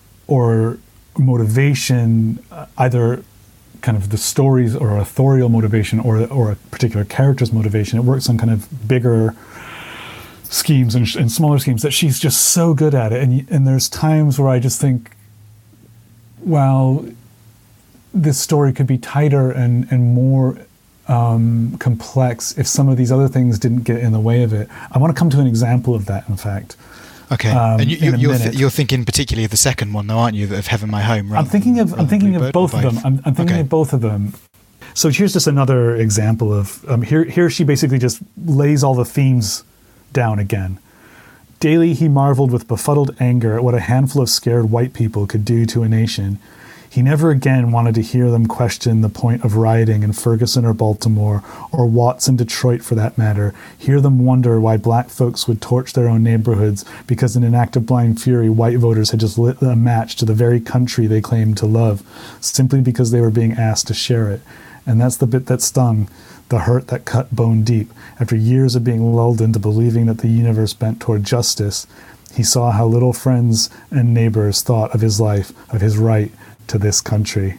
motivation, either kind of the stories or authorial motivation or a particular character's motivation. It works on kind of bigger schemes and smaller schemes, that she's just so good at it. And there's times where I just think, well, this story could be tighter and more complex if some of these other things didn't get in the way of it. I want to come to an example of that, in fact. Okay, and you're thinking particularly of the second one, though, aren't you? Of Heaven My Home. I'm thinking of both of them. I'm thinking of both of them. So here's just another example of here. She basically just lays all the themes down again. Daily he marveled with befuddled anger at what a handful of scared white people could do to a nation. He never again wanted to hear them question the point of rioting in Ferguson or Baltimore, or Watts in Detroit for that matter, hear them wonder why black folks would torch their own neighborhoods because in an act of blind fury white voters had just lit a match to the very country they claimed to love, simply because they were being asked to share it. And that's the bit that stung, the hurt that cut bone deep. After years of being lulled into believing that the universe bent toward justice, he saw how little friends and neighbors thought of his life, of his right to this country.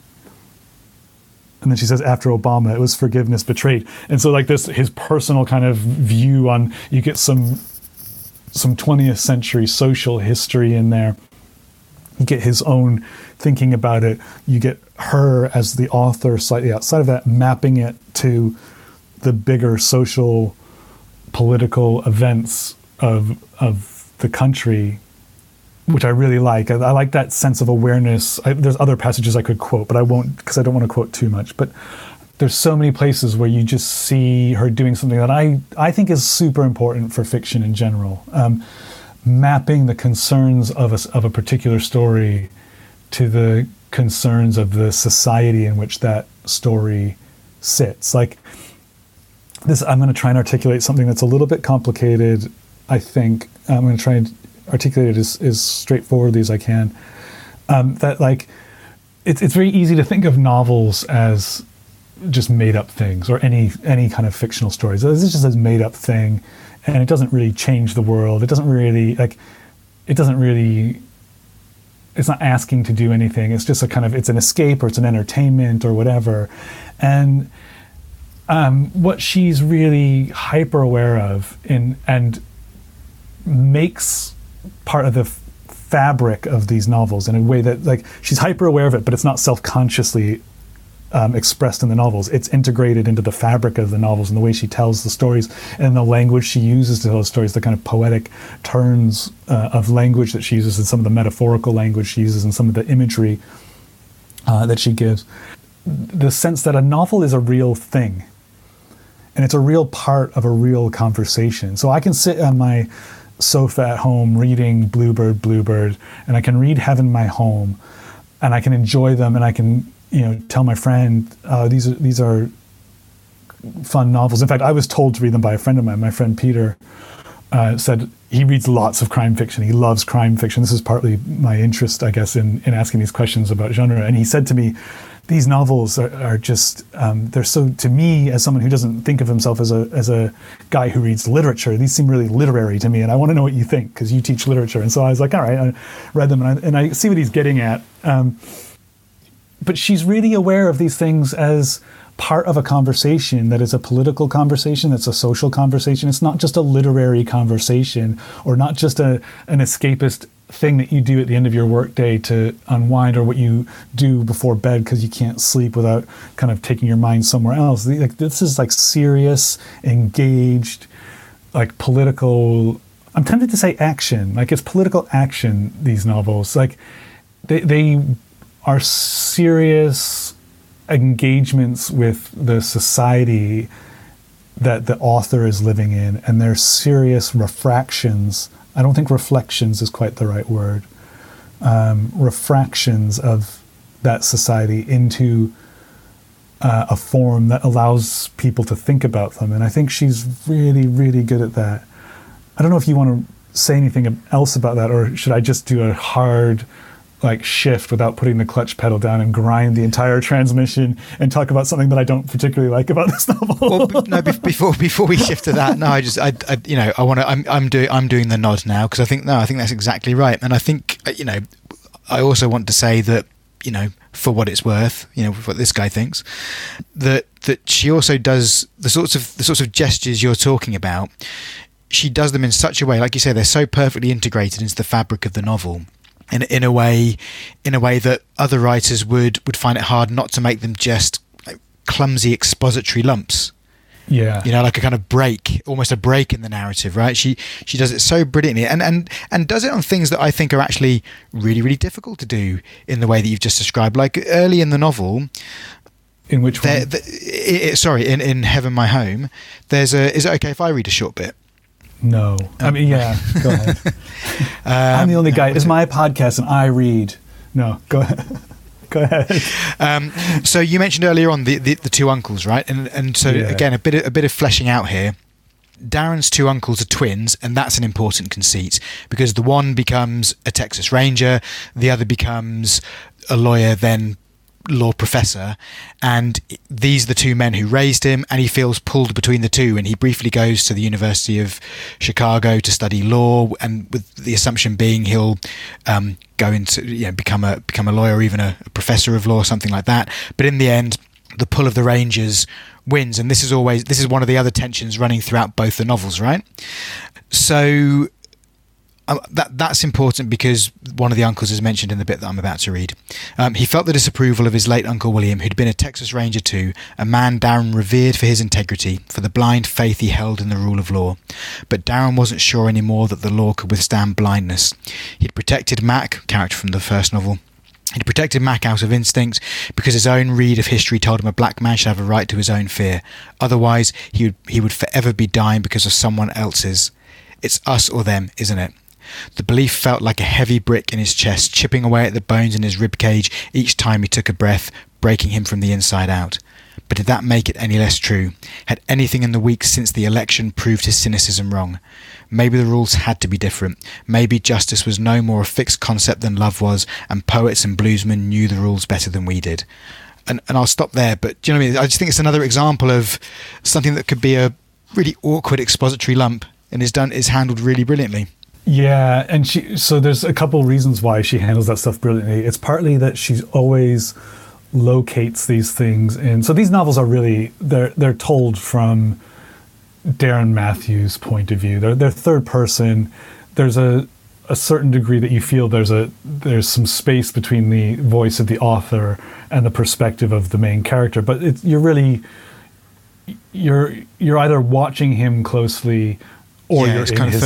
And then she says, after Obama, it was forgiveness betrayed. And so this, his personal kind of view on, you get some 20th century social history in there. You get his own thinking about it. You get her as the author slightly outside of that, mapping it to the bigger social, political events of the country, which I really like. I like that sense of awareness. There's other passages I could quote, but I won't, because I don't want to quote too much. But there's so many places where you just see her doing something that I think is super important for fiction in general. Mapping the concerns of a particular story to the concerns of the society in which that story sits. Like this, I'm going to try and articulate something that's a little bit complicated, I think. I'm going to try and articulate it as straightforwardly as I can. It's very easy to think of novels as just made up things, or any kind of fictional stories. This is just a made up thing, and it doesn't really change the world. It's not asking to do anything. It's just it's an escape, or it's an entertainment, or whatever. And what she's really hyper aware of and makes part of the fabric of these novels in a way that, like, she's hyper aware of it, but it's not self-consciously expressed in the novels. It's integrated into the fabric of the novels and the way she tells the stories and the language she uses to tell the stories, the kind of poetic turns of language that she uses, and some of the metaphorical language she uses, and some of the imagery that she gives. The sense that a novel is a real thing, and it's a real part of a real conversation. So I can sit on my sofa at home reading Bluebird, Bluebird, and I can read Heaven, My Home, and I can enjoy them, and I can, tell my friend, these are fun novels. In fact, I was told to read them by a friend of mine. My friend Peter said he reads lots of crime fiction. He loves crime fiction. This is partly my interest, I guess, in asking these questions about genre. And he said to me, these novels are just, they're so, to me, as someone who doesn't think of himself as a guy who reads literature, these seem really literary to me, and I want to know what you think, because you teach literature. And so I was like, all right, I read them, and I see what he's getting at. But she's really aware of these things as part of a conversation that is a political conversation, that's a social conversation. It's not just a literary conversation, or not just an escapist thing that you do at the end of your workday to unwind, or what you do before bed because you can't sleep without kind of taking your mind somewhere else. Like, this is like serious, engaged, like political, I'm tempted to say action. Like, it's political action, these novels. Like, they are serious engagements with the society that the author is living in, and they're serious refractions. I don't think reflections is quite the right word. Refractions of that society into a form that allows people to think about them. And I think she's really, really good at that. I don't know if you want to say anything else about that, or should I just do a hard shift without putting the clutch pedal down and grind the entire transmission and talk about something that I don't particularly like about this novel? Well, no. Before we shift to that, no. I'm doing the nod now, because I think that's exactly right, and I think I also want to say that for what it's worth, for what this guy thinks, that she also does the sorts of gestures you're talking about. She does them in such a way, like you say, they're so perfectly integrated into the fabric of the novel. In a way that other writers would find it hard not to make them just clumsy expository lumps. Yeah. Like a kind of break, almost a break in the narrative, right? She does it so brilliantly, and does it on things that I think are actually really, really difficult to do in the way that you've just described. Like early in the novel. In which one? In Heaven, My Home. Is it okay if I read a short bit? No. I mean, yeah, go ahead. I'm the only guy. It's my podcast and I read. No, go ahead. Go ahead. So you mentioned earlier on the two uncles, right? And so, yeah. Again, a bit of fleshing out here. Darren's two uncles are twins, and that's an important conceit, because the one becomes a Texas Ranger, the other becomes a lawyer, then law professor, and these are the two men who raised him, and he feels pulled between the two, and he briefly goes to the University of Chicago to study law, and with the assumption being he'll go into become a lawyer, or even a professor of law or something like that. But in the end, the pull of the Rangers wins, and this is one of the other tensions running throughout both the novels, right? So that's important, because one of the uncles is mentioned in the bit that I'm about to read. He felt the disapproval of his late Uncle William, who'd been a Texas Ranger too, a man Darren revered for his integrity, for the blind faith he held in the rule of law. But Darren wasn't sure anymore that the law could withstand blindness. He'd protected Mac, character from the first novel. He'd protected Mac out of instinct, because his own read of history told him a black man should have a right to his own fear. Otherwise, he would forever be dying because of someone else's. It's us or them, isn't it? The belief felt like a heavy brick in his chest, chipping away at the bones in his ribcage each time he took a breath, breaking him from the inside out. But did that make it any less true? Had anything in the weeks since the election proved his cynicism wrong? Maybe the rules had to be different. Maybe justice was no more a fixed concept than love was, and poets and bluesmen knew the rules better than we did. And I'll stop there, but do you know what I mean? I just think it's another example of something that could be a really awkward expository lump, and is handled really brilliantly. Yeah, and so there's a couple reasons why she handles that stuff brilliantly. It's partly that she's always locates these things, and so these novels are really they're told from Darren Matthews' point of view. They're third person. There's a a certain degree that you feel there's some space between the voice of the author and the perspective of the main character, but you're either watching him closely, or you're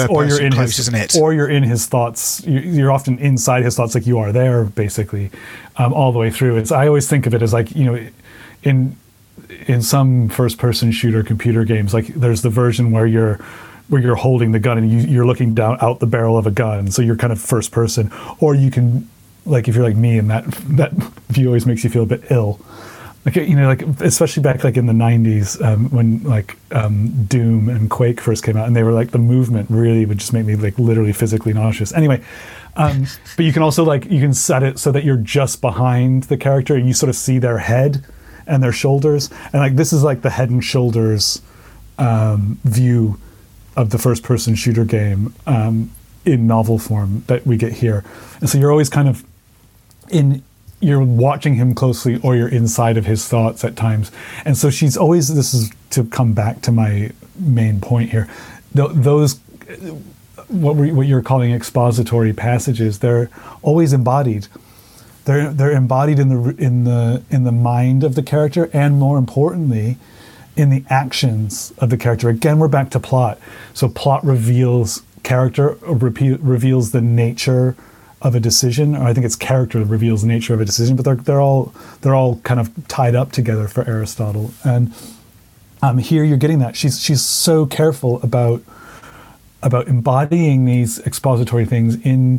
in his thoughts. You're often inside his thoughts, like you are there, basically, all the way through. I always think of it as like, in some first-person shooter computer games, like there's the version where you're holding the gun and you're looking down out the barrel of a gun, so you're kind of first person. Or you can, like if you're like me, and that view always makes you feel a bit ill. Like, like especially back like in the 90s, when like Doom and Quake first came out, and they were like, the movement really would just make me like literally physically nauseous. Anyway, but you can also you can set it so that you're just behind the character and you sort of see their head and their shoulders, and like this is like the head and shoulders view of the first person shooter game in novel form that we get here. And so you're always kind of you're watching him closely, or you're inside of his thoughts at times. And so she's always, this is to come back to my main point here, those what you're calling expository passages, they're always embodied. They're embodied in the mind of the character, and more importantly, in the actions of the character. Again, we're back to plot. So plot reveals character, reveals the nature of a decision, or I think it's character that reveals the nature of a decision, but they're all kind of tied up together for Aristotle. And here you're getting that. She's so careful about embodying these expository things in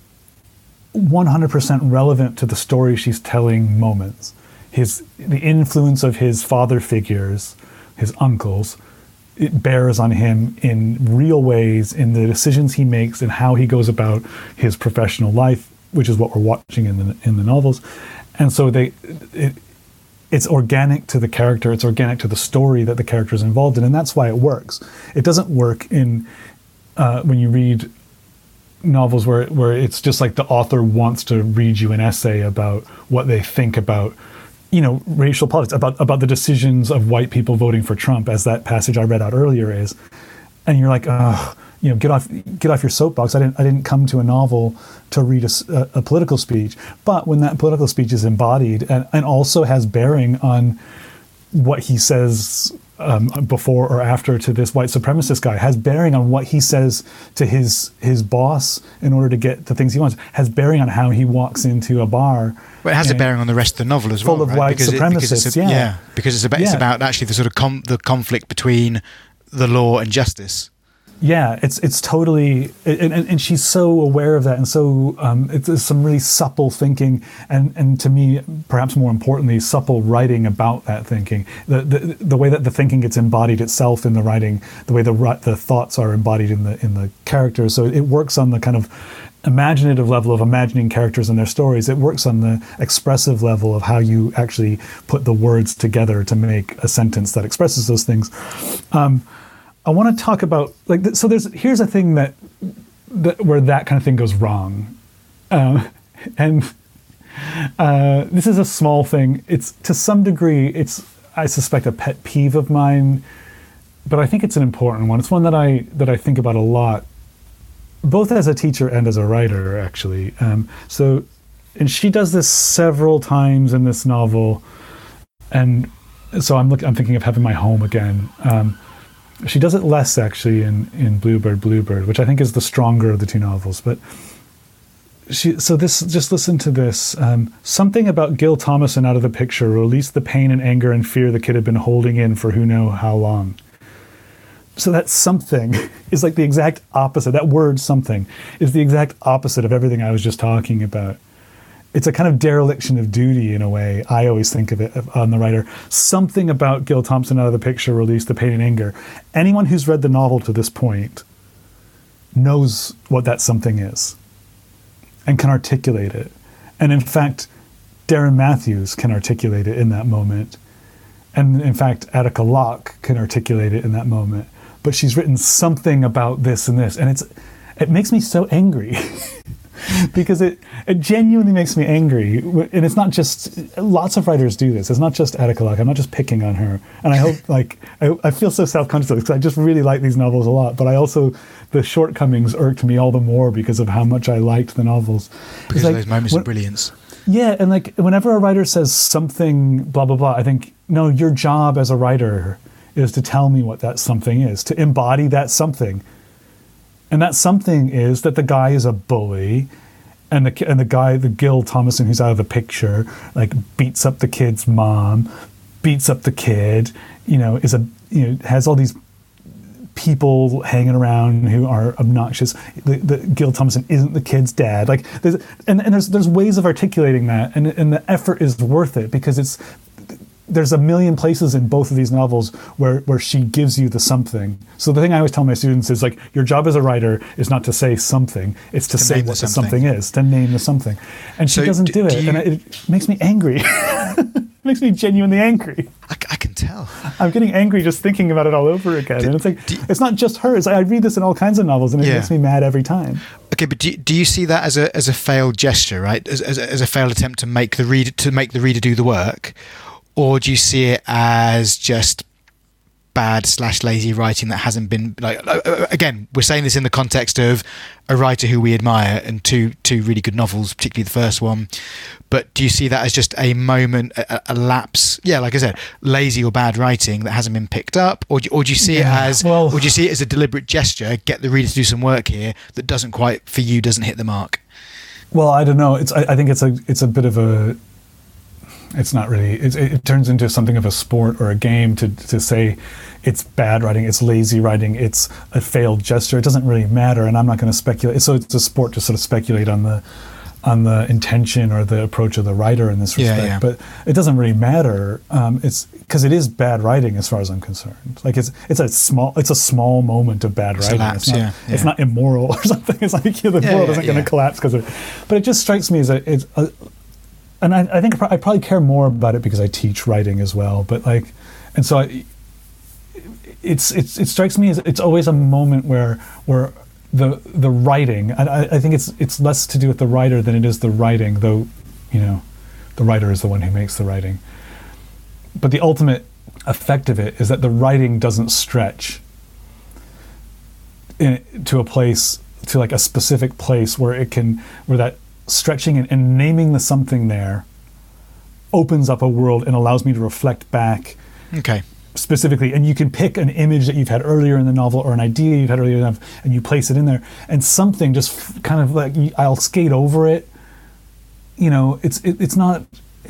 100% relevant to the story she's telling moments. The influence of his father figures, his uncles, it bears on him in real ways in the decisions he makes and how he goes about his professional life, which is what we're watching in the novels. And so it's organic to the character, it's organic to the story that the character is involved in, and that's why it works. It doesn't work in when you read novels where it's just like the author wants to read you an essay about what they think about racial politics, about the decisions of white people voting for Trump, as that passage I read out earlier is, and you're like, get off your soapbox. I didn't come to a novel to read a political speech. But when that political speech is embodied and also has bearing on what he says before or after to this white supremacist guy, has bearing on what he says to his boss in order to get the things he wants, has bearing on how he walks into a bar. Well, it has a bearing on the rest of the novel as well, full of white supremacists. Because it's about actually the sort of the conflict between the law and justice. Yeah, it's totally, and she's so aware of that, and so it's some really supple thinking, and to me, perhaps more importantly, supple writing about that thinking. The way that the thinking gets embodied itself in the writing, the way the thoughts are embodied in the characters. So it works on the kind of imaginative level of imagining characters and their stories. It works on the expressive level of how you actually put the words together to make a sentence that expresses those things. I want to talk about here's a thing that where that kind of thing goes wrong, and this is a small thing. It's to some degree, I suspect a pet peeve of mine, but I think it's an important one. It's one that I think about a lot, both as a teacher and as a writer, actually. And she does this several times in this novel, and so I'm thinking of Heaven My Home again. She does it less, actually, in Bluebird, which I think is the stronger of the two novels. But just listen to this. Something about Gil Thomason out of the picture released the pain and anger and fear the kid had been holding in for who knows how long. So that something is like the exact opposite. That word something is the exact opposite of everything I was just talking about. It's a kind of dereliction of duty in a way. I always think of it on the writer. Something about Gil Thompson out of the picture released the pain and anger. Anyone who's read the novel to this point knows what that something is and can articulate it. And in fact, Darren Matthews can articulate it in that moment. And in fact, Attica Locke can articulate it in that moment. But she's written something about this and this. And it makes me so angry. because it genuinely makes me angry. And it's not just, lots of writers do this. It's not just Attica Locke. I'm not just picking on her. And I hope, I feel so self-conscious because I just really like these novels a lot. But I also, the shortcomings irked me all the more because of how much I liked the novels. Because of those moments of brilliance. Yeah, and whenever a writer says something, blah, blah, blah, I think, no, your job as a writer is to tell me what that something is, to embody that something. And that something is that the guy is a bully, and the guy, the Gil Thomason, who's out of the picture, beats up the kid's mom, beats up the kid, has all these people hanging around who are obnoxious. The Gil Thomason isn't the kid's dad. There's ways of articulating that, and the effort is worth it because there's a million places in both of these novels where she gives you the something. So the thing I always tell my students is your job as a writer is not to say something, it's to say what the something is, to name the something. And she doesn't do it, and it makes me angry. It makes me genuinely angry. I can tell. I'm getting angry just thinking about it all over again. And it's not just her. I read this in all kinds of novels, and it makes me mad every time. Okay, but do you see that as a failed gesture, right? As a failed attempt to make the reader do the work, or do you see it as just bad/lazy writing that hasn't been again, we're saying this in the context of a writer who we admire and two really good novels, particularly the first one, but do you see that as just a moment, a lapse, like I said, lazy or bad writing that hasn't been picked up, or do you see it as a deliberate gesture, get the reader to do some work here that doesn't hit the mark? Well, I don't know, I think it's a bit of a, it's not really, it turns into something of a sport or a game to say it's bad writing, it's lazy writing, it's a failed gesture. It doesn't really matter, and I'm not going to speculate. So it's a sport to sort of speculate on the intention or the approach of the writer in this respect. But it doesn't really matter. It's because it is bad writing as far as I'm concerned. It's a small moment of bad writing. It's not immoral or something. It's the world isn't going to collapse because of it. But it just strikes me as and I think I probably care more about it because I teach writing as well. But it strikes me as it's always a moment where the writing, and I think it's less to do with the writer than it is the writing, though the writer is the one who makes the writing. But the ultimate effect of it is that the writing doesn't stretch to a place, to a specific place where that stretching and naming the something there opens up a world and allows me to reflect back specifically. And you can pick an image that you've had earlier in the novel or an idea you've had earlier in the novel, and you place it in there, and something just kind of I'll skate over it. It's not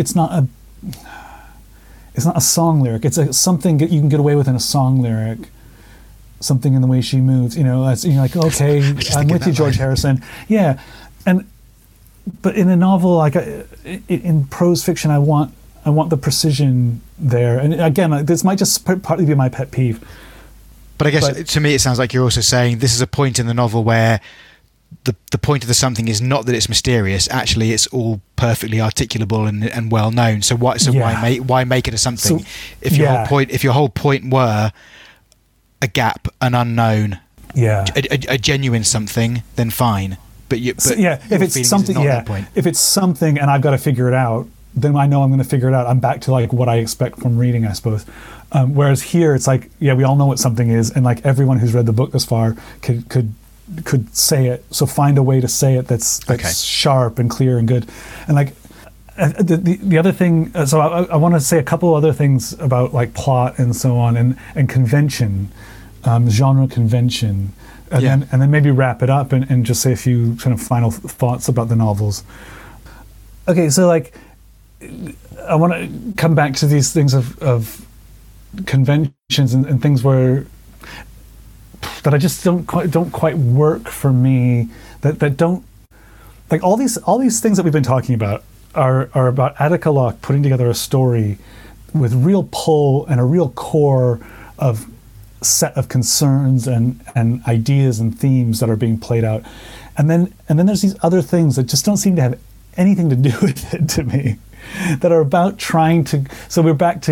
a song lyric. It's something that you can get away with in a song lyric. Something in the way she moves. Okay, I'm with you, George Harrison. Yeah, but in a novel, in prose fiction, I want the precision there. And again, this might just partly be my pet peeve. But I guess to me, it sounds like you're also saying this is a point in the novel where the point of the something is not that it's mysterious. Actually, it's all perfectly articulable and well known. So why make it a something? If your whole point were a gap, an unknown, a genuine something, then fine. If it's something and I've got to figure it out, then I know I'm going to figure it out. I'm back to what I expect from reading, I suppose. Whereas here, it's we all know what something is, and everyone who's read the book this far could say it. So find a way to say it that's sharp and clear and good. And the other thing, so I want to say a couple other things about plot and so on and convention, genre convention. And then maybe wrap it up and just say a few kind of final thoughts about the novels. Okay, so I want to come back to these things of conventions and things that I just don't quite work for me. That don't all these things that we've been talking about are about Attica Locke putting together a story with real pull and a real core of set of concerns and ideas and themes that are being played out, and then there's these other things that just don't seem to have anything to do with it to me, that are about trying to. So we're back to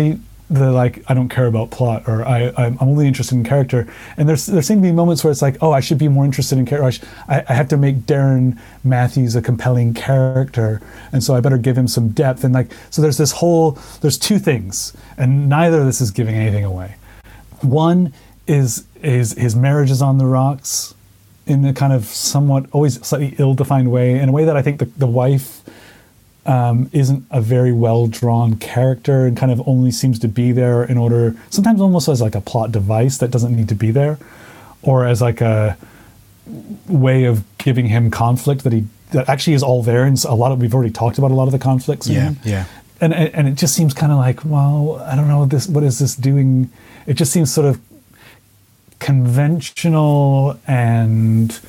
the like, I don't care about plot, or I'm only interested in character. And there seem to be moments where it's like, oh, I should be more interested in character. I have to make Darren Matthews a compelling character, and so I better give him some depth. And like, so there's two things, and neither of this is giving anything away. One is his marriage is on the rocks in a kind of somewhat always slightly ill-defined way, in a way that I think the wife isn't a very well-drawn character and kind of only seems to be there in order, sometimes almost as like a plot device that doesn't need to be there, or as like a way of giving him conflict that actually is all there. And we've already talked about a lot of the conflicts in him. Yeah. And it just seems kind of like, well, I don't know, what is this doing? It just seems sort of conventional and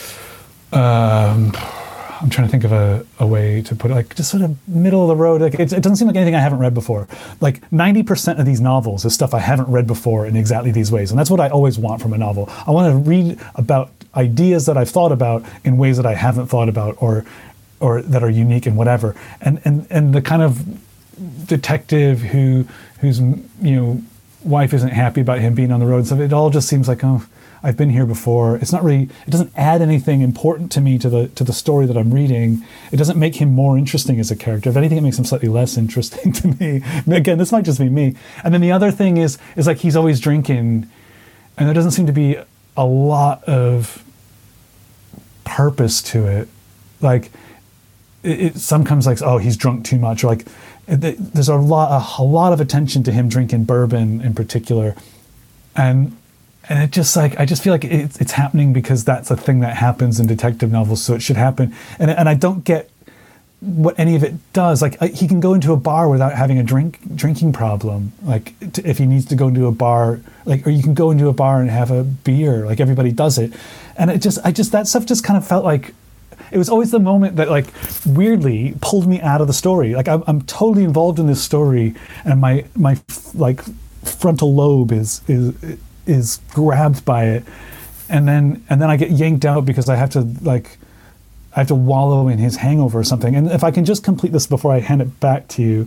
I'm trying to think of a way to put it, like just sort of middle of the road. Like it doesn't seem like anything I haven't read before. Like 90% of these novels is stuff I haven't read before in exactly these ways. And that's what I always want from a novel. I want to read about ideas that I've thought about in ways that I haven't thought about, or that are unique and whatever. And the kind of detective whose wife isn't happy about him being on the road. So it all just seems like, oh, I've been here before. It's not really, it doesn't add anything important to me to the story that I'm reading. It doesn't make him more interesting as a character. If anything, it makes him slightly less interesting to me. Again, this might just be me. And then the other thing is like he's always drinking, and there doesn't seem to be a lot of purpose to it. Like it sometimes like, oh, he's drunk too much, or like there's a lot of attention to him drinking bourbon in particular, and it just like, I just feel like it's happening because that's a thing that happens in detective novels, so it should happen. And I don't get what any of it does. Like he can go into a bar without having a drinking problem. Like if he needs to go into a bar, like, or you can go into a bar and have a beer. Like everybody does it. And I just that stuff just kind of felt like it was always the moment that like weirdly pulled me out of the story. Like I'm totally involved in this story, and my like frontal lobe is grabbed by it, and then I get yanked out because I have to wallow in his hangover or something. And if I can just complete this before I hand it back to you,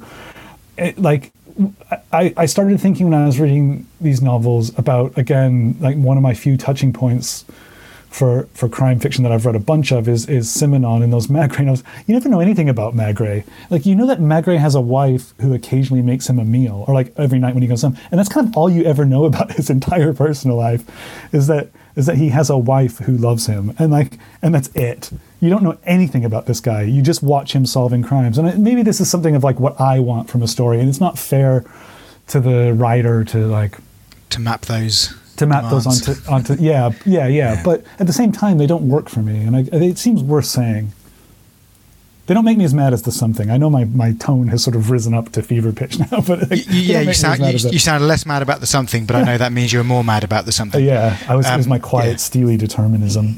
I started thinking when I was reading these novels about, again, like one of my few touching points for crime fiction that I've read a bunch of is Simenon in those Maigret novels. You never know anything about Maigret. Like, you know that Maigret has a wife who occasionally makes him a meal, or like every night when he goes home. And that's kind of all you ever know about his entire personal life, is that he has a wife who loves him, and that's it. You don't know anything about this guy. You just watch him solving crimes. And maybe this is something of like what I want from a story, and it's not fair to the writer to map those onto yeah. But at the same time, they don't work for me, and it seems worth saying. They don't make me as mad as the Something. I know my tone has sort of risen up to fever pitch now, but you sound less mad about the Something, but I know that means you're more mad about the Something. Yeah, it was my quiet, steely determination.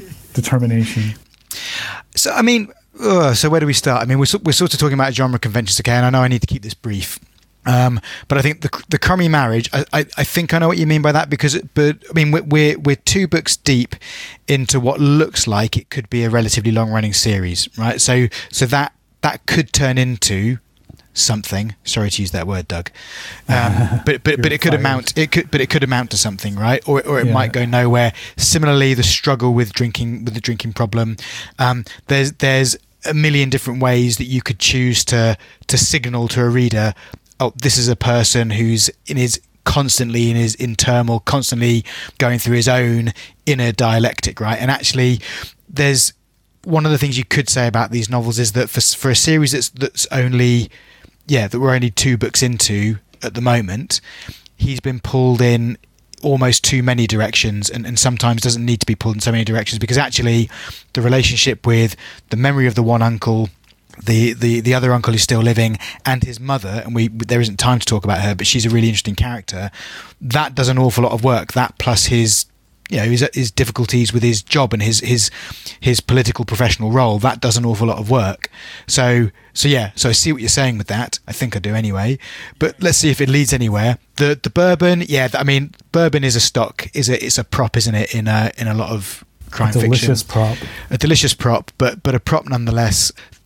So I mean, so where do we start? I mean, we're sort of talking about genre conventions, okay? And I know I need to keep this brief. But I think the crummy marriage, I think I know what you mean by that, but I mean, we're 2 books deep into what looks like it could be a relatively long running series, right? So that could turn into something. Sorry to use that word, Doug. But it could amount to something, right? Or it might go nowhere. Similarly, the struggle with the drinking problem. There's a million different ways that you could choose to signal to a reader, oh, this is a person who's constantly in turmoil, constantly going through his own inner dialectic, right? And actually, there's one of the things you could say about these novels is that for a series that we're only 2 books into at the moment, he's been pulled in almost too many directions, and sometimes doesn't need to be pulled in so many directions, because actually the relationship with the memory of the one uncle, the other uncle who's still living, and his mother, and there isn't time to talk about her, but she's a really interesting character, that does an awful lot of work. That plus his difficulties with his job and his political professional role, that does an awful lot of work. So I see what you're saying with that. I think I do anyway. But let's see if it leads anywhere. The bourbon, I mean, bourbon is a stock, it's a prop, isn't it, in a lot of crime fiction. A delicious prop, but a prop nonetheless.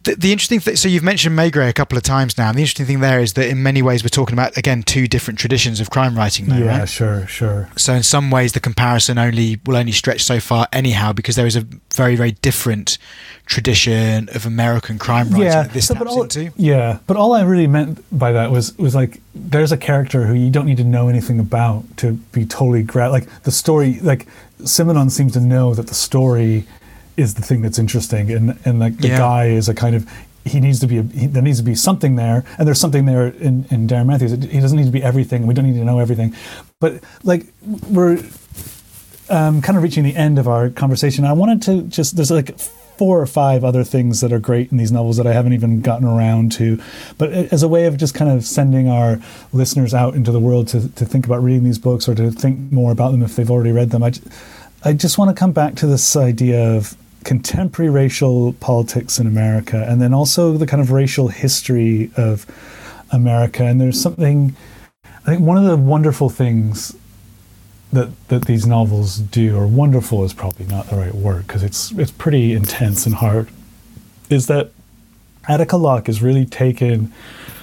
The interesting thing, so you've mentioned Maigret a couple of times now, and the interesting thing there is that in many ways we're talking about, again, two different traditions of crime writing there, yeah, right? Sure. So in some ways the comparison will only stretch so far anyhow, because there is a very, very different tradition of American crime writing that this taps into. Yeah, but all I really meant by that was like, there's a character who you don't need to know anything about to be totally like the story, like Simenon seems to know that the story is the thing that's interesting, and like the guy is a kind of, there needs to be something there, and there's something there in Darren Matthews. He doesn't need to be everything. We don't need to know everything, but like we're kind of reaching the end of our conversation. I wanted to just, there's like 4 or 5 other things that are great in these novels that I haven't even gotten around to, but as a way of just kind of sending our listeners out into the world to think about reading these books, or to think more about them if they've already read them. I just want to come back to this idea of contemporary racial politics in America, and then also the kind of racial history of America. And there's something, I think one of the wonderful things that these novels do, or wonderful is probably not the right word because it's pretty intense and hard, is that Attica Locke has really taken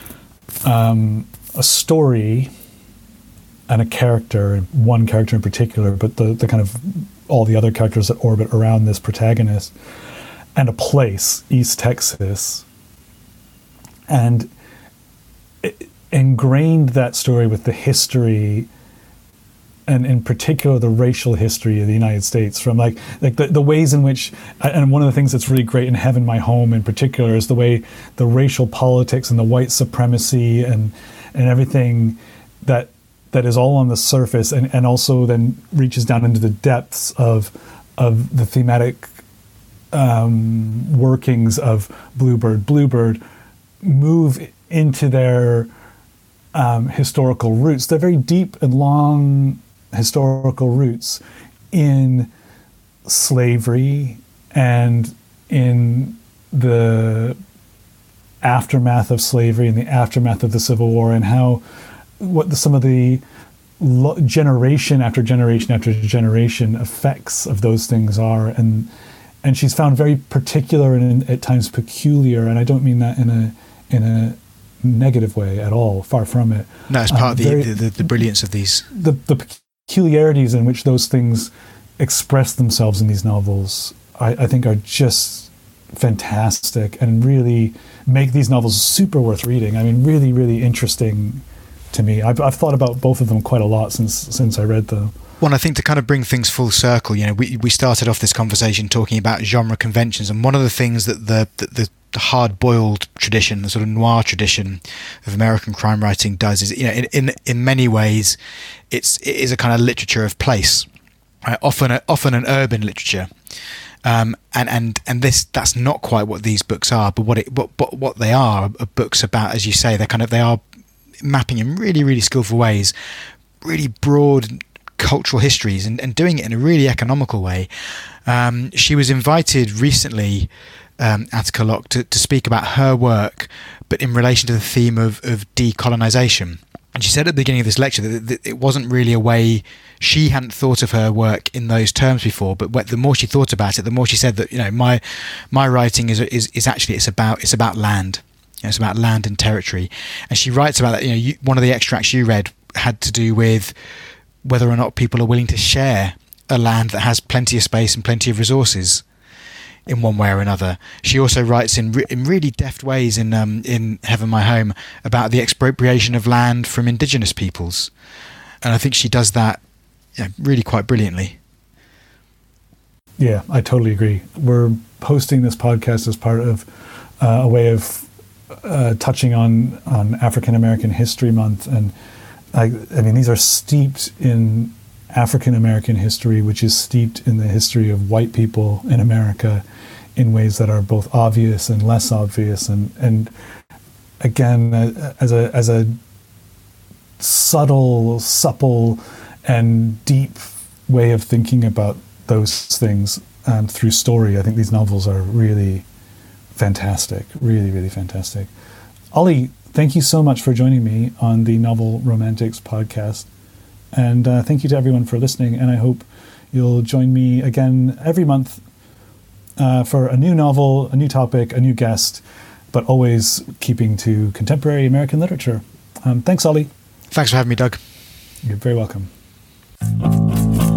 a story and a character, one character in particular, but the kind of all the other characters that orbit around this protagonist, and a place, East Texas, and ingrained that story with the history, and in particular the racial history of the United States, from like the ways in which, and one of the things that's really great in Heaven My Home in particular is the way the racial politics and the white supremacy and everything that is all on the surface, and also then reaches down into the depths of the thematic workings of Bluebird move into their historical roots. They're very deep and long historical roots in slavery and in the aftermath of slavery and the aftermath of the Civil War, and how some of the generation after generation after generation effects of those things are, and she's found very particular and at times peculiar, and I don't mean that in a negative way at all, far from it. No, it's part of the brilliance of these. The peculiarities in which those things express themselves in these novels, I think are just fantastic, and really make these novels super worth reading. I mean, really, really interesting to me. I've thought about both of them quite a lot since I read them. Well, I think to kind of bring things full circle, we started off this conversation talking about genre conventions, and one of the things that the hard-boiled tradition, the sort of noir tradition of American crime writing does is, in many ways, it is a kind of literature of place, right? Often an urban literature, and that's not quite what these books are, but what they are books about, as you say, they are mapping in really, really skillful ways, really broad cultural histories, and doing it in a really economical way. She was invited recently, Attica Locke, to speak about her work, but in relation to the theme of decolonization. And she said at the beginning of this lecture that it wasn't really a way, she hadn't thought of her work in those terms before, but the more she thought about it, the more she said that, my writing is actually, it's about land. It's about land and territory. And she writes about that. One of the extracts you read had to do with whether or not people are willing to share a land that has plenty of space and plenty of resources in one way or another. She also writes in really deft ways in Heaven My Home about the expropriation of land from indigenous peoples. And I think she does that really quite brilliantly. Yeah, I totally agree. We're hosting this podcast as part of a way of touching on African American History Month, and I mean, these are steeped in African American history, which is steeped in the history of white people in America in ways that are both obvious and less obvious, and again, as a subtle, supple, and deep way of thinking about those things through story. I think these novels are really fantastic, really, really fantastic. Ollie, thank you so much for joining me on the Novel Romantics podcast. And thank you to everyone for listening. And I hope you'll join me again every month for a new novel, a new topic, a new guest, but always keeping to contemporary American literature. Thanks, Ollie. Thanks for having me, Doug. You're very welcome.